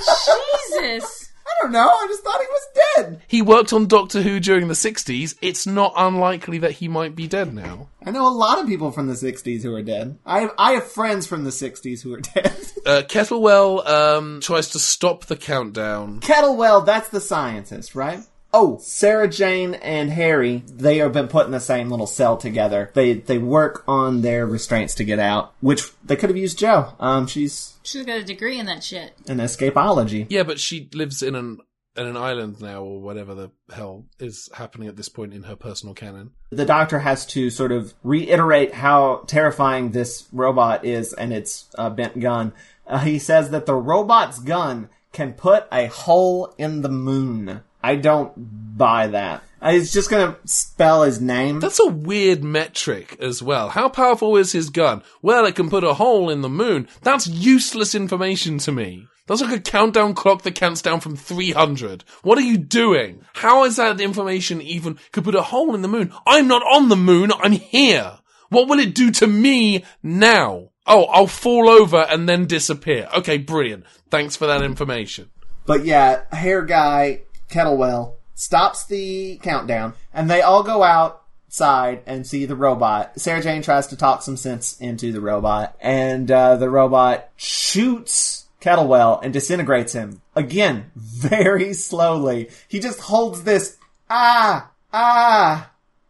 Jesus. I don't know. I just thought he was dead. He worked on Doctor Who during the sixties. It's not unlikely that he might be dead now. I know a lot of people from the sixties who are dead. I have, I have friends from the sixties who are dead. uh, Kettlewell um, tries to stop the countdown. Kettlewell, that's the scientist, right? Oh, Sarah Jane and Harry, they have been put in the same little cell together. They they work on their restraints to get out, which they could have used Jo. Um, she's She's got a degree in that shit. in escapology. Yeah, but she lives in an in an island now, or whatever the hell is happening at this point in her personal canon. The Doctor has to sort of reiterate how terrifying this robot is and its uh, bent gun. Uh, he says that the robot's gun can put a hole in the moon. I don't buy that. He's just gonna spell his name. That's a weird metric as well. How powerful is his gun? Well, it can put a hole in the moon. That's useless information to me. That's like a countdown clock that counts down from three hundred. What are you doing? How is that information even... Could put a hole in the moon? I'm not on the moon, I'm here. What will it do to me now? Oh, I'll fall over and then disappear. Okay, brilliant. Thanks for that information. But yeah, hair guy, Kettlewell, stops the countdown, and they all go outside and see the robot. Sarah Jane tries to talk some sense into the robot, and uh, the robot shoots Kettlewell and disintegrates him. Again, very slowly. He just holds this, ah, ah,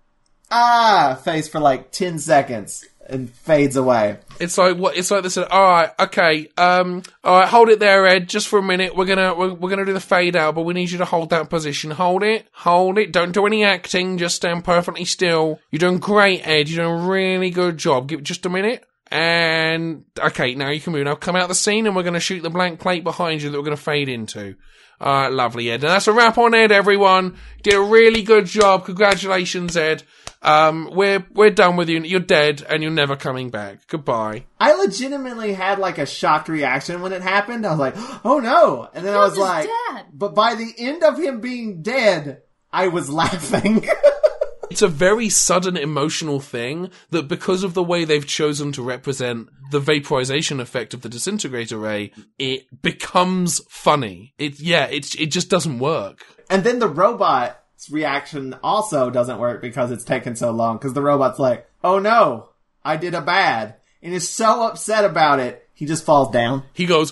ah, face for like ten seconds. And fades away. It's like what? It's like they said. All right, okay. Um, all right, hold it there, Ed. Just for a minute. We're gonna we're, we're gonna do the fade out, but we need you to hold that position. Hold it, hold it. Don't do any acting. Just stand perfectly still. You're doing great, Ed. You're doing a really good job. Give it just a minute. And okay, now you can move. Now come out of the scene, and we're gonna shoot the blank plate behind you that we're gonna fade into. All right, lovely, Ed. And that's a wrap on Ed. Everyone did a really good job. Congratulations, Ed. Um, we're, we're done with you. You're dead and you're never coming back. Goodbye. I legitimately had like a shocked reaction when it happened. I was like, oh no. And then I was like, dad. But by the end of him being dead, I was laughing. It's a very sudden emotional thing that because of the way they've chosen to represent the vaporization effect of the disintegrator ray, it becomes funny. It, yeah, it, it just doesn't work. And then the robot reaction also doesn't work because it's taken so long, because the robot's like, oh no, I did a bad, and is so upset about it he just falls down. He goes,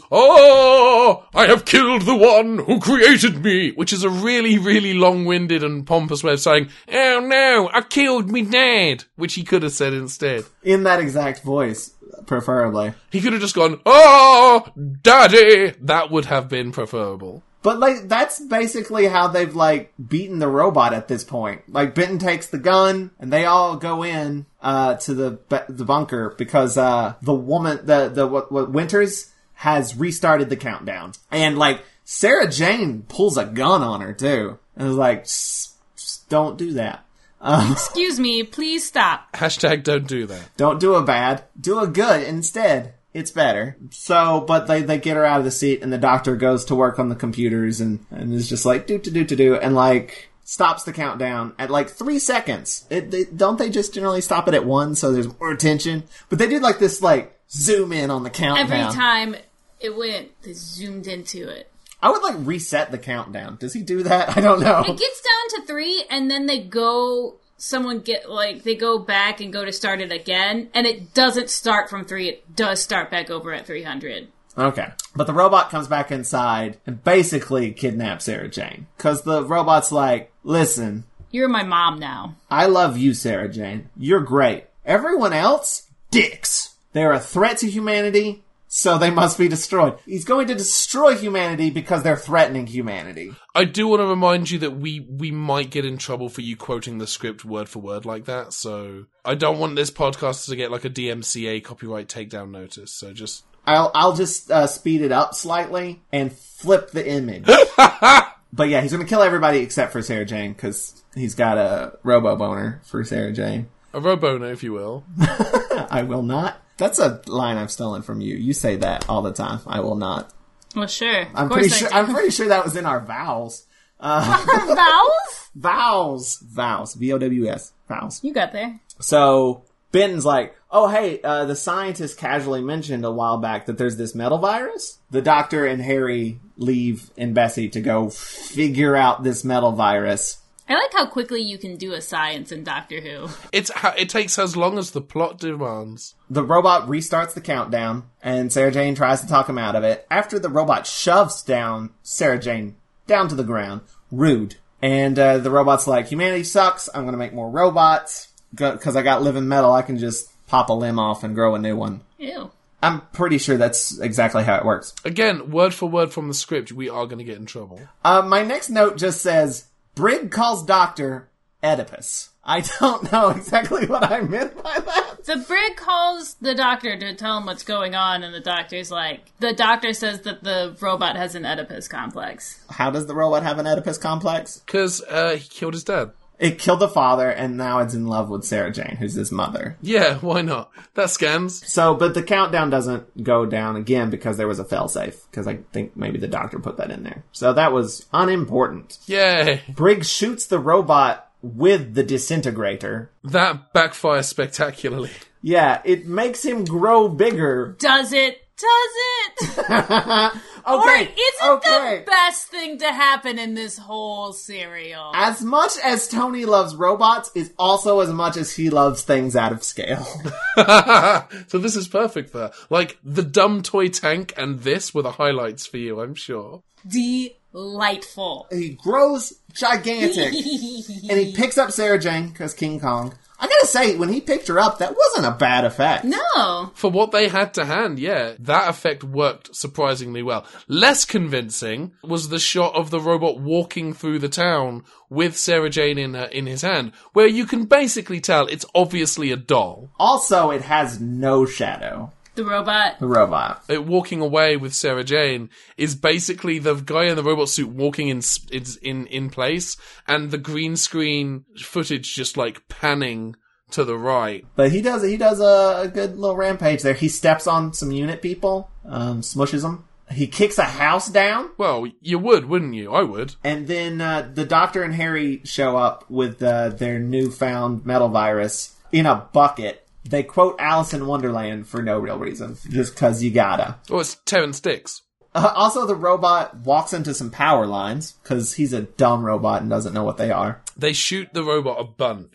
"Oh, I have killed the one who created me," which is a really, really long-winded and pompous way of saying, "Oh no, I killed me dad," which he could have said instead. In that exact voice, preferably. He could have just gone, "Oh, daddy." That would have been preferable. But, like, that's basically how they've, like, beaten the robot at this point. Like, Benton takes the gun, and they all go in, uh, to the the bunker, because, uh, the woman, the, the, what, what, Winters has restarted the countdown. And, like, Sarah Jane pulls a gun on her, too. And is like, don't do that. Um, Excuse me, please stop. Hashtag don't do that. Don't do a bad, do a good instead. It's better. So, but they, they get her out of the seat, and the doctor goes to work on the computers, and, and is just like, do to do to do, and like, stops the countdown at like three seconds. It, they, don't they just generally stop it at one, so there's more attention? But they did like this, like, zoom in on the countdown. Every time it went, they zoomed into it. I would like reset the countdown. Does he do that? I don't know. It gets down to three, and then they go... Someone get, like, they go back and go to start it again, and it doesn't start from three, it does start back over at three hundred. Okay. But the robot comes back inside and basically kidnaps Sarah Jane. Because the robot's like, listen, You're my mom now. I love you, Sarah Jane. You're great. Everyone else, dicks. They're a threat to humanity, so they must be destroyed. He's going to destroy humanity because they're threatening humanity. I do want to remind you that we, we might get in trouble for you quoting the script word for word like that, so I don't want this podcast to get like a D M C A copyright takedown notice, so just... I'll I'll just uh, speed it up slightly and flip the image. But yeah, he's going to kill everybody except for Sarah Jane, because he's got a robo-boner for Sarah Jane. A roboner, if you will. I will not. That's a line I've stolen from you. You say that all the time. I will not. Well, sure. I'm of course pretty I sure. do. I'm pretty sure that was in our vows. Uh, Vowels? vows, vows, V O W S, vows. You got there. So Benton's like, "Oh, hey, uh, the scientist casually mentioned a while back that there's this metal virus." The doctor and Harry leave in Bessie to go figure out this metal virus. I like how quickly you can do a science in Doctor Who. It's ha- It takes as long as the plot demands. The robot restarts the countdown, and Sarah Jane tries to talk him out of it. After the robot shoves down Sarah Jane down to the ground, rude. And uh, the robot's like, humanity sucks, I'm gonna make more robots, because I got living metal, I can just pop a limb off and grow a new one. Ew. I'm pretty sure that's exactly how it works. Again, word for word from the script, we are going to get in trouble. Uh, my next note just says, Brig calls Doctor Oedipus. I don't know exactly what I meant by that. The Brig calls the doctor to tell him what's going on, and the doctor's like... The doctor says that the robot has an Oedipus complex. How does the robot have an Oedipus complex? Because uh, he killed his dad. It killed the father, and now it's in love with Sarah Jane, who's his mother. Yeah, why not? That scans. So, but the countdown doesn't go down again because there was a failsafe, because I think maybe the doctor put that in there. So that was unimportant. Yay. Briggs shoots the robot with the disintegrator. That backfires spectacularly. Yeah, it makes him grow bigger. Does it? Does it? Okay, Or is it okay. the best thing to happen in this whole serial? As much as Tony loves robots, is also as much as he loves things out of scale. So this is perfect for like the dumb toy tank and this were the highlights for you, I'm sure. Delightful. He grows gigantic, and he picks up Sarah Jane, because King Kong. I gotta say, when he picked her up, that wasn't a bad effect. No. For what they had to hand, yeah, that effect worked surprisingly well. Less convincing was the shot of the robot walking through the town with Sarah Jane in her, in his hand, where you can basically tell it's obviously a doll. Also, it has no shadow. The robot. The robot. It walking away with Sarah Jane is basically the guy in the robot suit walking in in in, in place, and the green screen footage just like panning to the right. But he does he does a, a good little rampage there. He steps on some unit people, um, smushes them. He kicks a house down. Well, you would, wouldn't you? I would. And then uh, the Doctor and Harry show up with uh, their newfound metal virus in a bucket. They quote Alice in Wonderland for no real reason, just because you gotta. Oh, it's Terrence Sticks. Uh, also, the robot walks into some power lines, because he's a dumb robot and doesn't know what they are. They shoot the robot a bunch.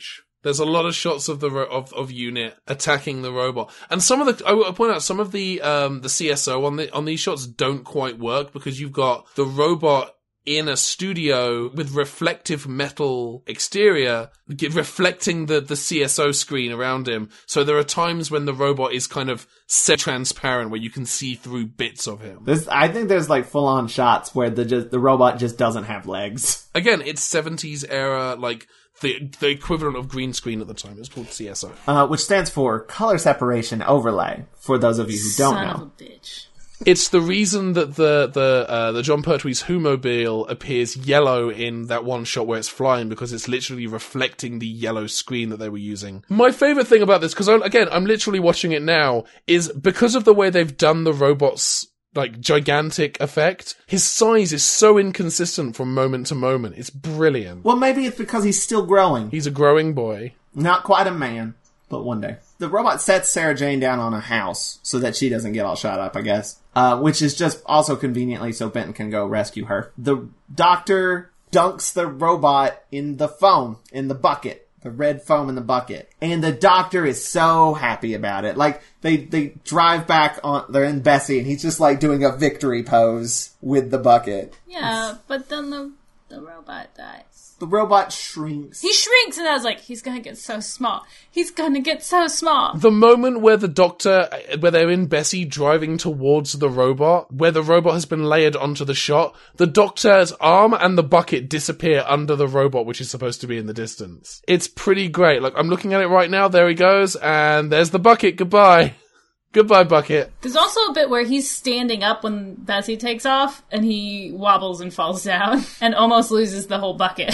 There's a lot of shots of the ro- of of Unit attacking the robot, and some of the I will point out some of the um the C S O on the on these shots don't quite work because you've got the robot in a studio with reflective metal exterior, reflecting the, the C S O screen around him. So there are times when the robot is kind of semi-transparent where you can see through bits of him. This, I think there's like full-on shots where the just, the robot just doesn't have legs. Again, it's seventies era, like the the equivalent of green screen at the time. It's called C S O. Uh, which stands for Color Separation Overlay, for those of you who don't Son know. of a bitch. It's the reason that the the uh, the John Pertwee's Whomobile appears yellow in that one shot where it's flying, because it's literally reflecting the yellow screen that they were using. My favourite thing about this, because again, I'm literally watching it now, is because of the way they've done the robot's like gigantic effect, his size is so inconsistent from moment to moment. It's brilliant. Well, maybe it's because he's still growing. He's a growing boy. Not quite a man, but one day. The robot sets Sarah Jane down on a house so that she doesn't get all shot up, I guess. Uh, which is just also conveniently so Benton can go rescue her. The doctor dunks the robot in the foam, in the bucket. The red foam in the bucket. And the doctor is so happy about it. Like, they, they drive back on, they're in Bessie, and he's just like doing a victory pose with the bucket. Yeah, but then the the robot dies. The robot shrinks. He shrinks, and I was like, he's gonna get so small. He's gonna get so small. The moment where the doctor, where they're in Bessie driving towards the robot, where the robot has been layered onto the shot, the doctor's arm and the bucket disappear under the robot, which is supposed to be in the distance. It's pretty great. Like, I'm looking at it right now, there he goes, and there's the bucket, goodbye. Goodbye, bucket. There's also a bit where he's standing up when Bessie takes off, and he wobbles and falls down, and almost loses the whole bucket.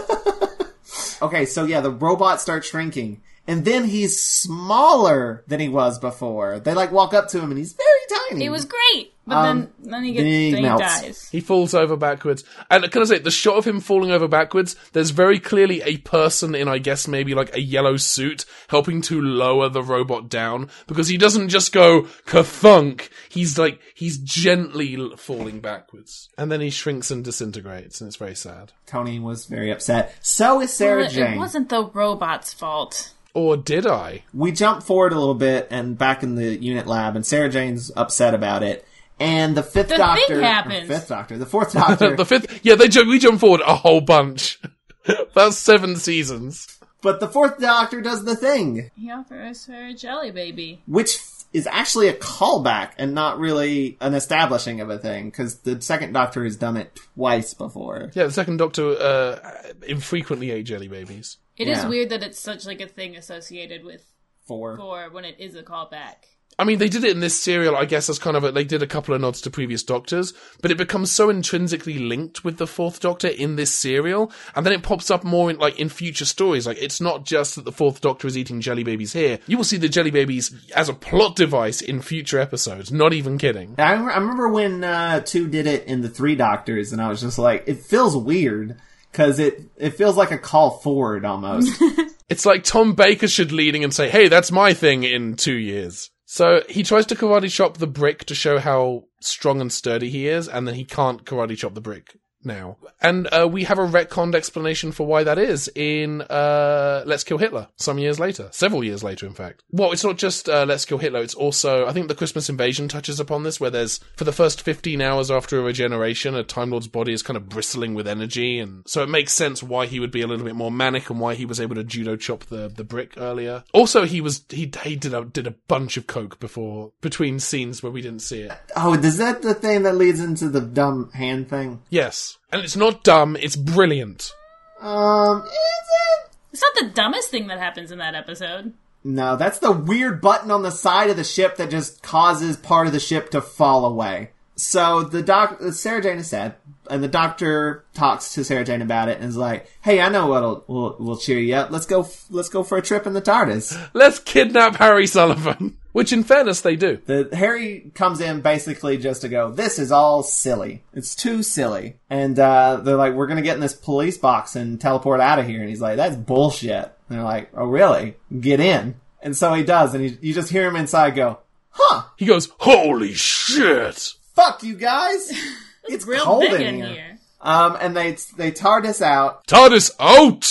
Okay, so yeah, the robot starts shrinking. And then he's smaller than he was before. They like walk up to him and he's very tiny. It was great. But Um, then, then he gets, then he then he melts. dies. He falls over backwards. And can I say, the shot of him falling over backwards, there's very clearly a person in, I guess, maybe like a yellow suit helping to lower the robot down, because he doesn't just go ka-thunk. He's like, he's gently l- falling backwards. And then he shrinks and disintegrates, and it's very sad. Tony was very upset. So is Sarah Well, it, Jane. it wasn't the robot's fault. Or did I? We jump forward a little bit and back in the unit lab, and Sarah Jane's upset about it. And the fifth The doctor, thing happens. or fifth doctor, the fourth doctor, The fifth, yeah, they jump, we jump forward a whole bunch. That's seven seasons. but the fourth doctor does the thing, He offers her a jelly baby. which is actually a callback and not really an establishing of a thing, because the second doctor has done it twice before. Yeah, the second Doctor uh, infrequently ate jelly babies. It is Yeah. weird that it's such like a thing associated with Four. four when it is a callback. I mean, they did it in this serial, I guess, as kind of a, they did a couple of nods to previous Doctors, but it becomes so intrinsically linked with the Fourth Doctor in this serial, and then it pops up more in, like, in future stories. Like, it's not just that the Fourth Doctor is eating jelly babies here. You will see the jelly babies as a plot device in future episodes. Not even kidding. I remember, I remember when uh, two did it in the Three Doctors, and I was just like, it feels weird, because it, it feels like a call forward almost. It's like Tom Baker should leading and say, hey, that's my thing in two years. So he tries to karate chop the brick to show how strong and sturdy he is, and then he can't karate chop the brick now. And uh, we have a retconned explanation for why that is in uh, Let's Kill Hitler, some years later. Several years later, in fact. Well, it's not just uh, Let's Kill Hitler, it's also, I think the Christmas Invasion touches upon this, where there's, for the first fifteen hours after a regeneration, a Time Lord's body is kind of bristling with energy, and so it makes sense why he would be a little bit more manic and why he was able to judo chop the, the brick earlier. Also, he was, he, he did a, did a bunch of coke before, between scenes where we didn't see it. Oh, is that the thing that leads into the dumb hand thing? Yes. And it's not dumb, it's brilliant. Um, is it? It's not the dumbest thing that happens in that episode. No, that's the weird button on the side of the ship that just causes part of the ship to fall away. So the doc, Sarah Jane is sad, and the doctor talks to Sarah Jane about it and is like, "Hey, I know what'll will will cheer you up. Let's go. Let's go for a trip in the TARDIS." Let's kidnap Harry Sullivan. Which, in fairness, they do. The Harry comes in basically just to go, "This is all silly. It's too silly." And uh, they're like, "We're gonna get in this police box and teleport out of here." And he's like, "That's bullshit." And they're like, "Oh, really? Get in." And so he does, and he, you just hear him inside go, "Huh? He goes, holy shit! Fuck you guys! It's Real cold big in in here." here. Um, and they they TARDIS out, TARDIS out!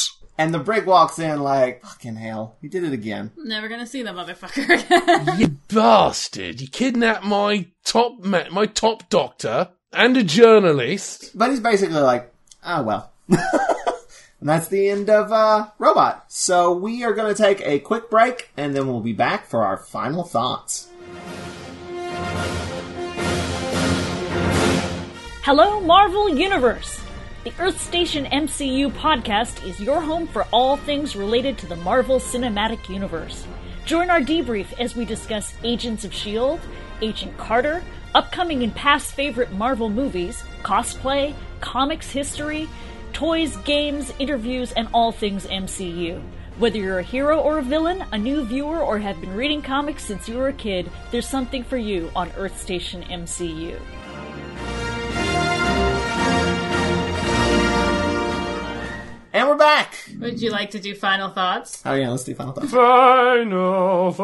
And the brig walks in like, fucking hell, he did it again. Never gonna see the motherfucker again. You bastard! You kidnapped my top ma- my top doctor and a journalist. But he's basically like, oh well. And that's the end of uh, Robot. So we are going to take a quick break, and then we'll be back for our final thoughts. Hello, Marvel Universe! The Earth Station M C U podcast is your home for all things related to the Marvel Cinematic Universe. Join our debrief as we discuss Agents of S H I E L D, Agent Carter, upcoming and past favorite Marvel movies, cosplay, comics history, toys, games, interviews, and all things M C U. Whether you're a hero or a villain, a new viewer, or have been reading comics since you were a kid, there's something for you on Earth Station M C U. And we're back! Would you like to do final thoughts? Oh yeah, let's do final thoughts. Final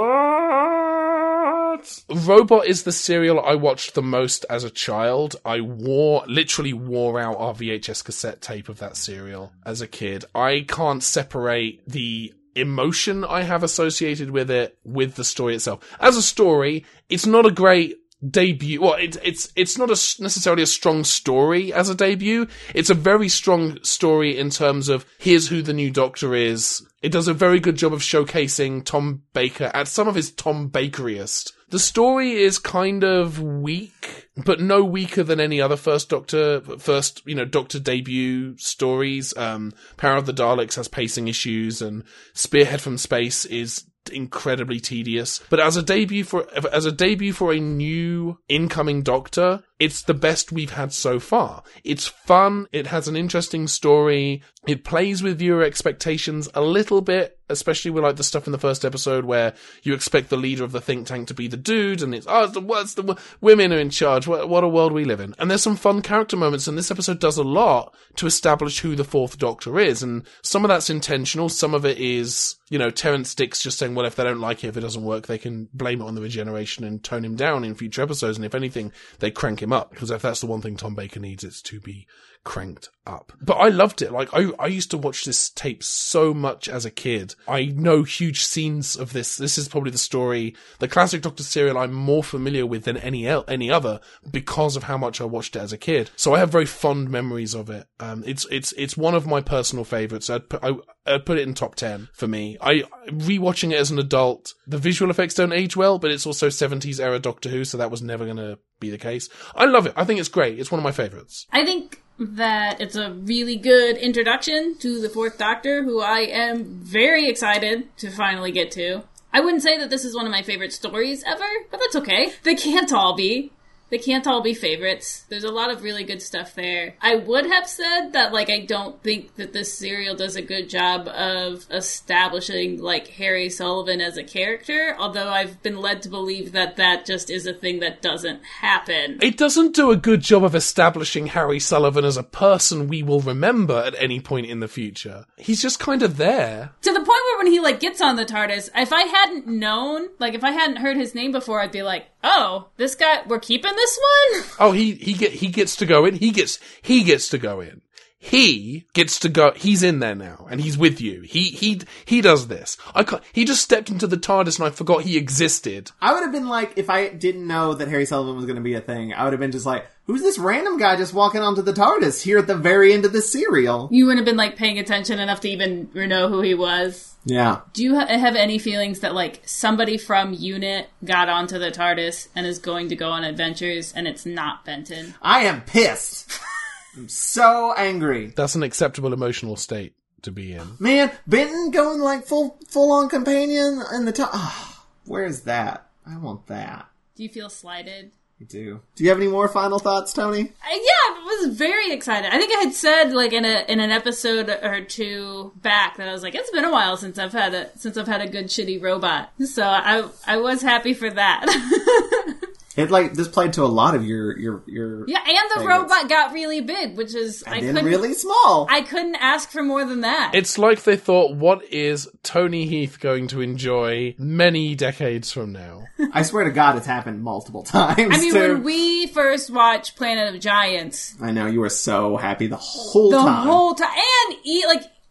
thoughts. Robot is the serial I watched the most as a child. I wore, literally wore out our V H S cassette tape of that serial as a kid. I can't separate the emotion I have associated with it with the story itself. As a story, it's not a great debut. Well, it's it's it's not a, necessarily a strong story as a debut. It's a very strong story in terms of here's who the new Doctor is. It does a very good job of showcasing Tom Baker at some of his Tom Bakeriest. The story is kind of weak, but no weaker than any other first Doctor, first, you know, Doctor debut stories. Um, Power of the Daleks has pacing issues, and Spearhead from Space is incredibly tedious. But as a debut for as a debut for a new incoming Doctor, it's the best we've had so far. It's fun, it has an interesting story, it plays with viewer expectations a little bit, especially with like the stuff in the first episode where you expect the leader of the think tank to be the dude, and it's, oh, it's the, what's the women are in charge, what, what a world we live in. And there's some fun character moments, and this episode does a lot to establish who the fourth Doctor is, and some of that's intentional, some of it is, you know, Terrence Dicks just saying, well, if they don't like it, if it doesn't work, they can blame it on the regeneration and tone him down in future episodes, and if anything, they crank him up, because if that's the one thing Tom Baker needs, it's to be cranked up. But I loved it. Like, I, I used to watch this tape so much as a kid. I know huge scenes of this. This is probably the story, the classic Doctor serial I'm more familiar with than any el- any other because of how much I watched it as a kid. So I have very fond memories of it. Um, it's it's it's one of my personal favorites. I'd put, I, I'd put it in top ten for me. I rewatching it as an adult, the visual effects don't age well, but it's also seventies era Doctor Who, so that was never going to be the case. I love it. I think it's great. It's one of my favorites. I think that it's a really good introduction to the Fourth Doctor, who I am very excited to finally get to. I wouldn't say that this is one of my favorite stories ever, but that's okay. They can't all be. They can't all be favorites. There's a lot of really good stuff there. I would have said that, like, I don't think that this serial does a good job of establishing, like, Harry Sullivan as a character, although I've been led to believe that that just is a thing that doesn't happen. It doesn't do a good job of establishing Harry Sullivan as a person we will remember at any point in the future. He's just kind of there. To the point where when he, like, gets on the TARDIS, if I hadn't known, like, if I hadn't heard his name before, I'd be like, oh, this guy, we're keeping this one? Oh, he he get he gets to go in. He gets he gets to go in. He gets to go. He's in there now, and he's with you. He he he does this. I can't, he just stepped into the TARDIS, and I forgot he existed. I would have been like, if I didn't know that Harry Sullivan was going to be a thing, I would have been just like, who's this random guy just walking onto the TARDIS here at the very end of the serial? You wouldn't have been, like, paying attention enough to even know who he was. Yeah. Do you ha- have any feelings that, like, somebody from UNIT got onto the TARDIS and is going to go on adventures and it's not Benton? I am pissed. I'm so angry. That's an acceptable emotional state to be in. Man, Benton going, like, full, full-on companion in the top. Oh, where's that? I want that. Do you feel slighted? I do. Do you have any more final thoughts, Tony? Uh, yeah, I was very excited. I think I had said, like, in a in an episode or two back that I was like, it's been a while since I've had a since I've had a good shitty robot. So I I was happy for that. It like this played to a lot of your your your yeah, and the favorites. robot got really big, which is and I then couldn't really small. I couldn't ask for more than that. It's like they thought, what is Tony Heath going to enjoy many decades from now? I swear to God, it's happened multiple times. I mean, too. when we first watched Planet of Giants, I know you were so happy the whole the time. whole time, and e- like.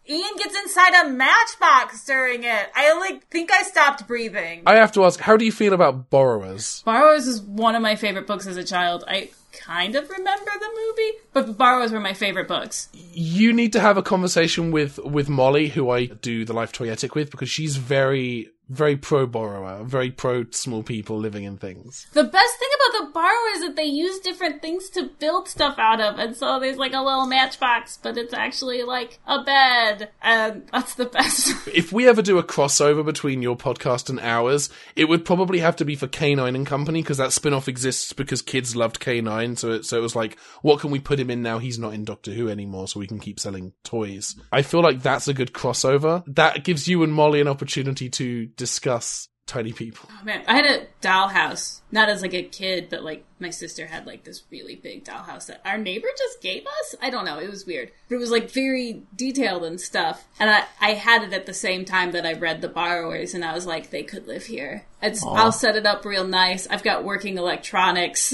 Ian gets inside a matchbox during it. I like think I stopped breathing. I have to ask, how do you feel about Borrowers? Borrowers is one of my favorite books as a child. I kind of remember the movie, but Borrowers were my favorite books. You need to have a conversation with, with Molly, who I do the Life Toyetic with, because she's very... very pro-borrower, very pro-small people living in things. The best thing about the Borrower is that they use different things to build stuff out of, and so there's like a little matchbox, but it's actually like a bed, and that's the best. If we ever do a crossover between your podcast and ours, it would probably have to be for K nine and Company, because that spin-off exists because kids loved K nine, so it, so it was like, what can we put him in now? He's not in Doctor Who anymore, so we can keep selling toys. I feel like that's a good crossover. That gives you and Molly an opportunity to discuss tiny people. Oh man, I had a dollhouse, not as like a kid, but like my sister had like this really big dollhouse that our neighbor just gave us. I don't know, it was weird, but it was like very detailed and stuff. And I, I had it at the same time that I read The Borrowers, and I was like, they could live here. It's, I'll set it up real nice. I've got working electronics.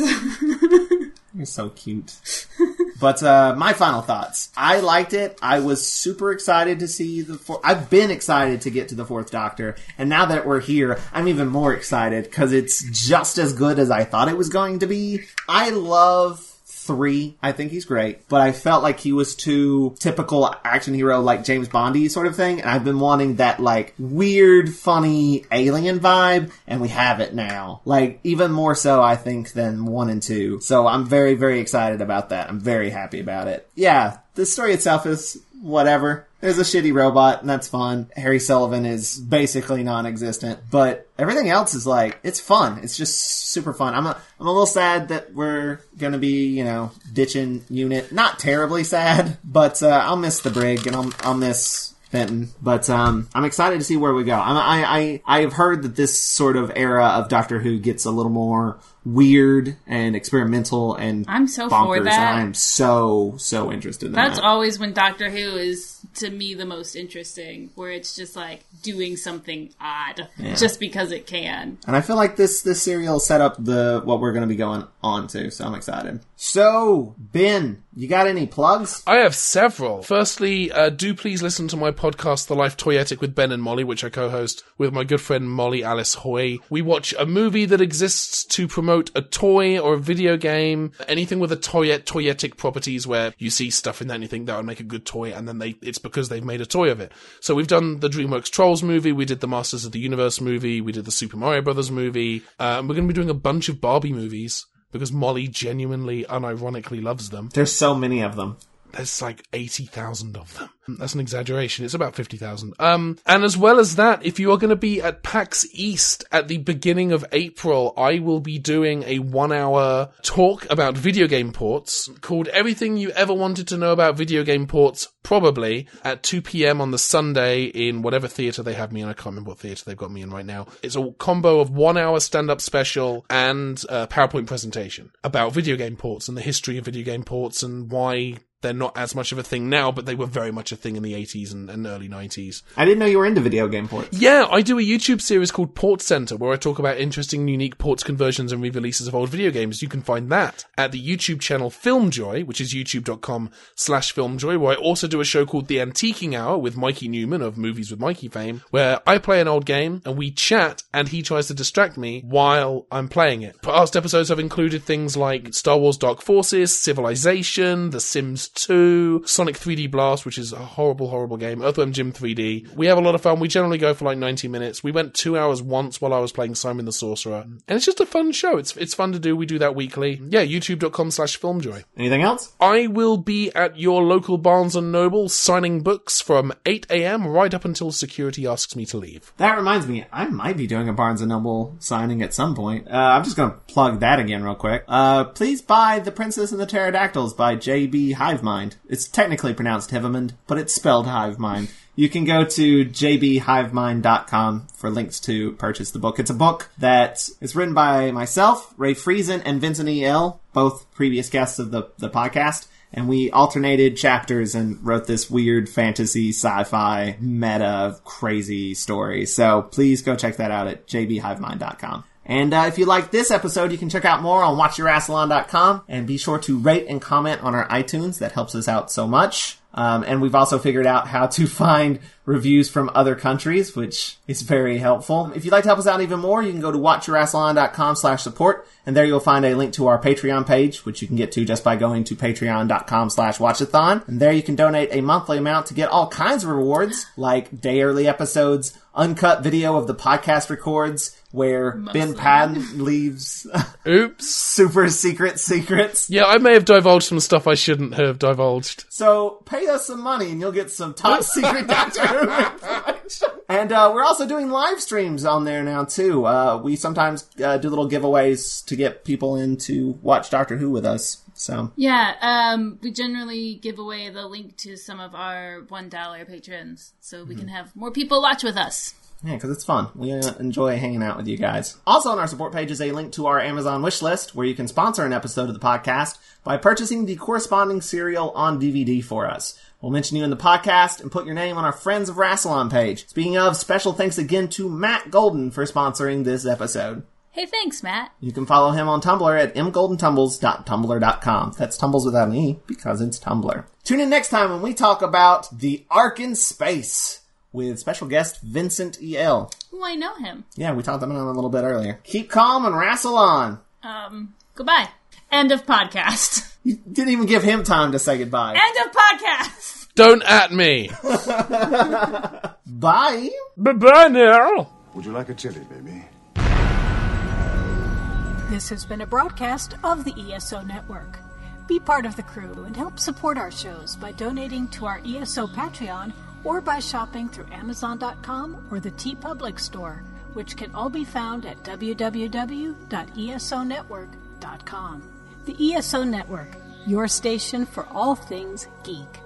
You're so cute. But uh, my final thoughts. I liked it. I was super excited to see the fourth... I've been excited to get to the Fourth Doctor. And now that we're here, I'm even more excited because it's just as good as I thought it was going to be. I love... Three, I think he's great, but I felt like he was too typical action hero, like James Bondy sort of thing, and I've been wanting that, like, weird, funny alien vibe, and we have it now. Like, even more so, I think, than one and two. So I'm very, very excited about that. I'm very happy about it. Yeah, the story itself is whatever. There's a shitty robot, and that's fun. Harry Sullivan is basically non-existent, but everything else is like, it's fun. It's just super fun. I'm a, I'm a little sad that we're gonna be, you know, ditching Unit. Not terribly sad, but uh, I'll miss the brig, and I'll, I'll miss Fenton. But um, I'm excited to see where we go. I'm, I, I, I have heard that this sort of era of Doctor Who gets a little more weird and experimental and I'm so bonkers, for that. And I'm so, so interested in That's that. That's always when Doctor Who is, to me, the most interesting, where it's just like doing something odd Yeah. just because it can. And I feel like this this serial set up the what we're going to be going on to, so I'm excited. So, Ben, you got any plugs? I have several. Firstly, uh, do please listen to my podcast, The Life Toyetic with Ben and Molly, which I co-host with my good friend Molly Alice Hoy. We watch a movie that exists to promote a toy or a video game, anything with a toyet, toyetic properties where you see stuff in that and you think that would make a good toy, and then they it's because they've made a toy of it. So we've done the DreamWorks Trolls movie, we did the Masters of the Universe movie, we did the Super Mario Brothers movie, uh, and we're going to be doing a bunch of Barbie movies, because Molly genuinely, unironically loves them. There's so many of them. There's like eighty thousand of them. That's an exaggeration. It's about fifty thousand. Um, and as well as that, if you are going to be at PAX East at the beginning of April, I will be doing a one-hour talk about video game ports called Everything You Ever Wanted to Know About Video Game Ports, probably, at two p.m. on the Sunday in whatever theatre they have me in. I can't remember what theatre they've got me in right now. It's a combo of one-hour stand-up special and a PowerPoint presentation about video game ports and the history of video game ports and why they're not as much of a thing now, but they were very much a thing in the eighties and, and early nineties. I didn't know you were into video game ports. Yeah, I do a YouTube series called Port Center, where I talk about interesting, unique ports, conversions, and re-releases of old video games. You can find that at the YouTube channel Filmjoy, which is youtube.com slash Filmjoy, where I also do a show called The Antiquing Hour with Mikey Newman of Movies with Mikey fame, where I play an old game, and we chat, and he tries to distract me while I'm playing it. Past episodes have included things like Star Wars Dark Forces, Civilization, The Sims two, Sonic three D Blast, which is a horrible, horrible game, Earthworm Jim three D. We have a lot of fun. We generally go for like ninety minutes. We went two hours once while I was playing Simon the Sorcerer. And it's just a fun show. It's it's fun to do. We do that weekly. Yeah, youtube.com slash filmjoy. Anything else? I will be at your local Barnes and Noble signing books from eight a.m. right up until security asks me to leave. That reminds me, I might be doing a Barnes and Noble signing at some point. Uh, I'm just going to plug that again real quick. Uh, please buy The Princess and the Pterodactyls by J B Hivemind. It's technically pronounced Hivemind, but it's spelled Hivemind. You can go to j b hivemind dot com for links to purchase the book. It's a book that is written by myself, Ray Friesen, and Vincent E. L., both previous guests of the, the podcast. And we alternated chapters and wrote this weird fantasy, sci-fi, meta, crazy story. So please go check that out at j b hivemind dot com. And uh, if you like this episode, you can check out more on watch your rassalon dot com. And be sure to rate and comment on our iTunes. That helps us out so much. Um, and we've also figured out how to find reviews from other countries, which is very helpful. If you'd like to help us out even more, you can go to watchyourwrestleon.com slash support, and there you'll find a link to our Patreon page, which you can get to just by going to patreon.com slash watchathon. And there you can donate a monthly amount to get all kinds of rewards, like day early episodes, uncut video of the podcast records, where Mostly. Ben Patton leaves Oops. super secret secrets. Yeah, I may have divulged some stuff I shouldn't have divulged. So pay us some money and you'll get some top secret Doctor Who information. And uh, we're also doing live streams on there now too. Uh, we sometimes uh, do little giveaways to get people in to watch Doctor Who with us. So Yeah, um, we generally give away the link to some of our one dollar patrons so we mm-hmm. can have more people watch with us. Yeah, because it's fun. We uh, enjoy hanging out with you guys. Also on our support page is a link to our Amazon wish list where you can sponsor an episode of the podcast by purchasing the corresponding serial on D V D for us. We'll mention you in the podcast and put your name on our Friends of Rassilon page. Speaking of, special thanks again to Matt Golden for sponsoring this episode. Hey, thanks, Matt. You can follow him on Tumblr at m golden tumbles dot tumblr dot com. That's Tumbles without an E because it's Tumblr. Tune in next time when we talk about The Ark in Space with special guest Vincent E L. Oh, I know him. Yeah, we talked about him a little bit earlier. Keep calm and wrestle on. Um, goodbye. End of podcast. You didn't even give him time to say goodbye. End of podcast. Don't at me. Bye. Bye-bye now. Would you like a chili, baby? This has been a broadcast of the E S O Network. Be part of the crew and help support our shows by donating to our E S O Patreon or by shopping through amazon dot com or the TeePublic store, which can all be found at w w w dot e s o network dot com. The E S O Network, your station for all things geek.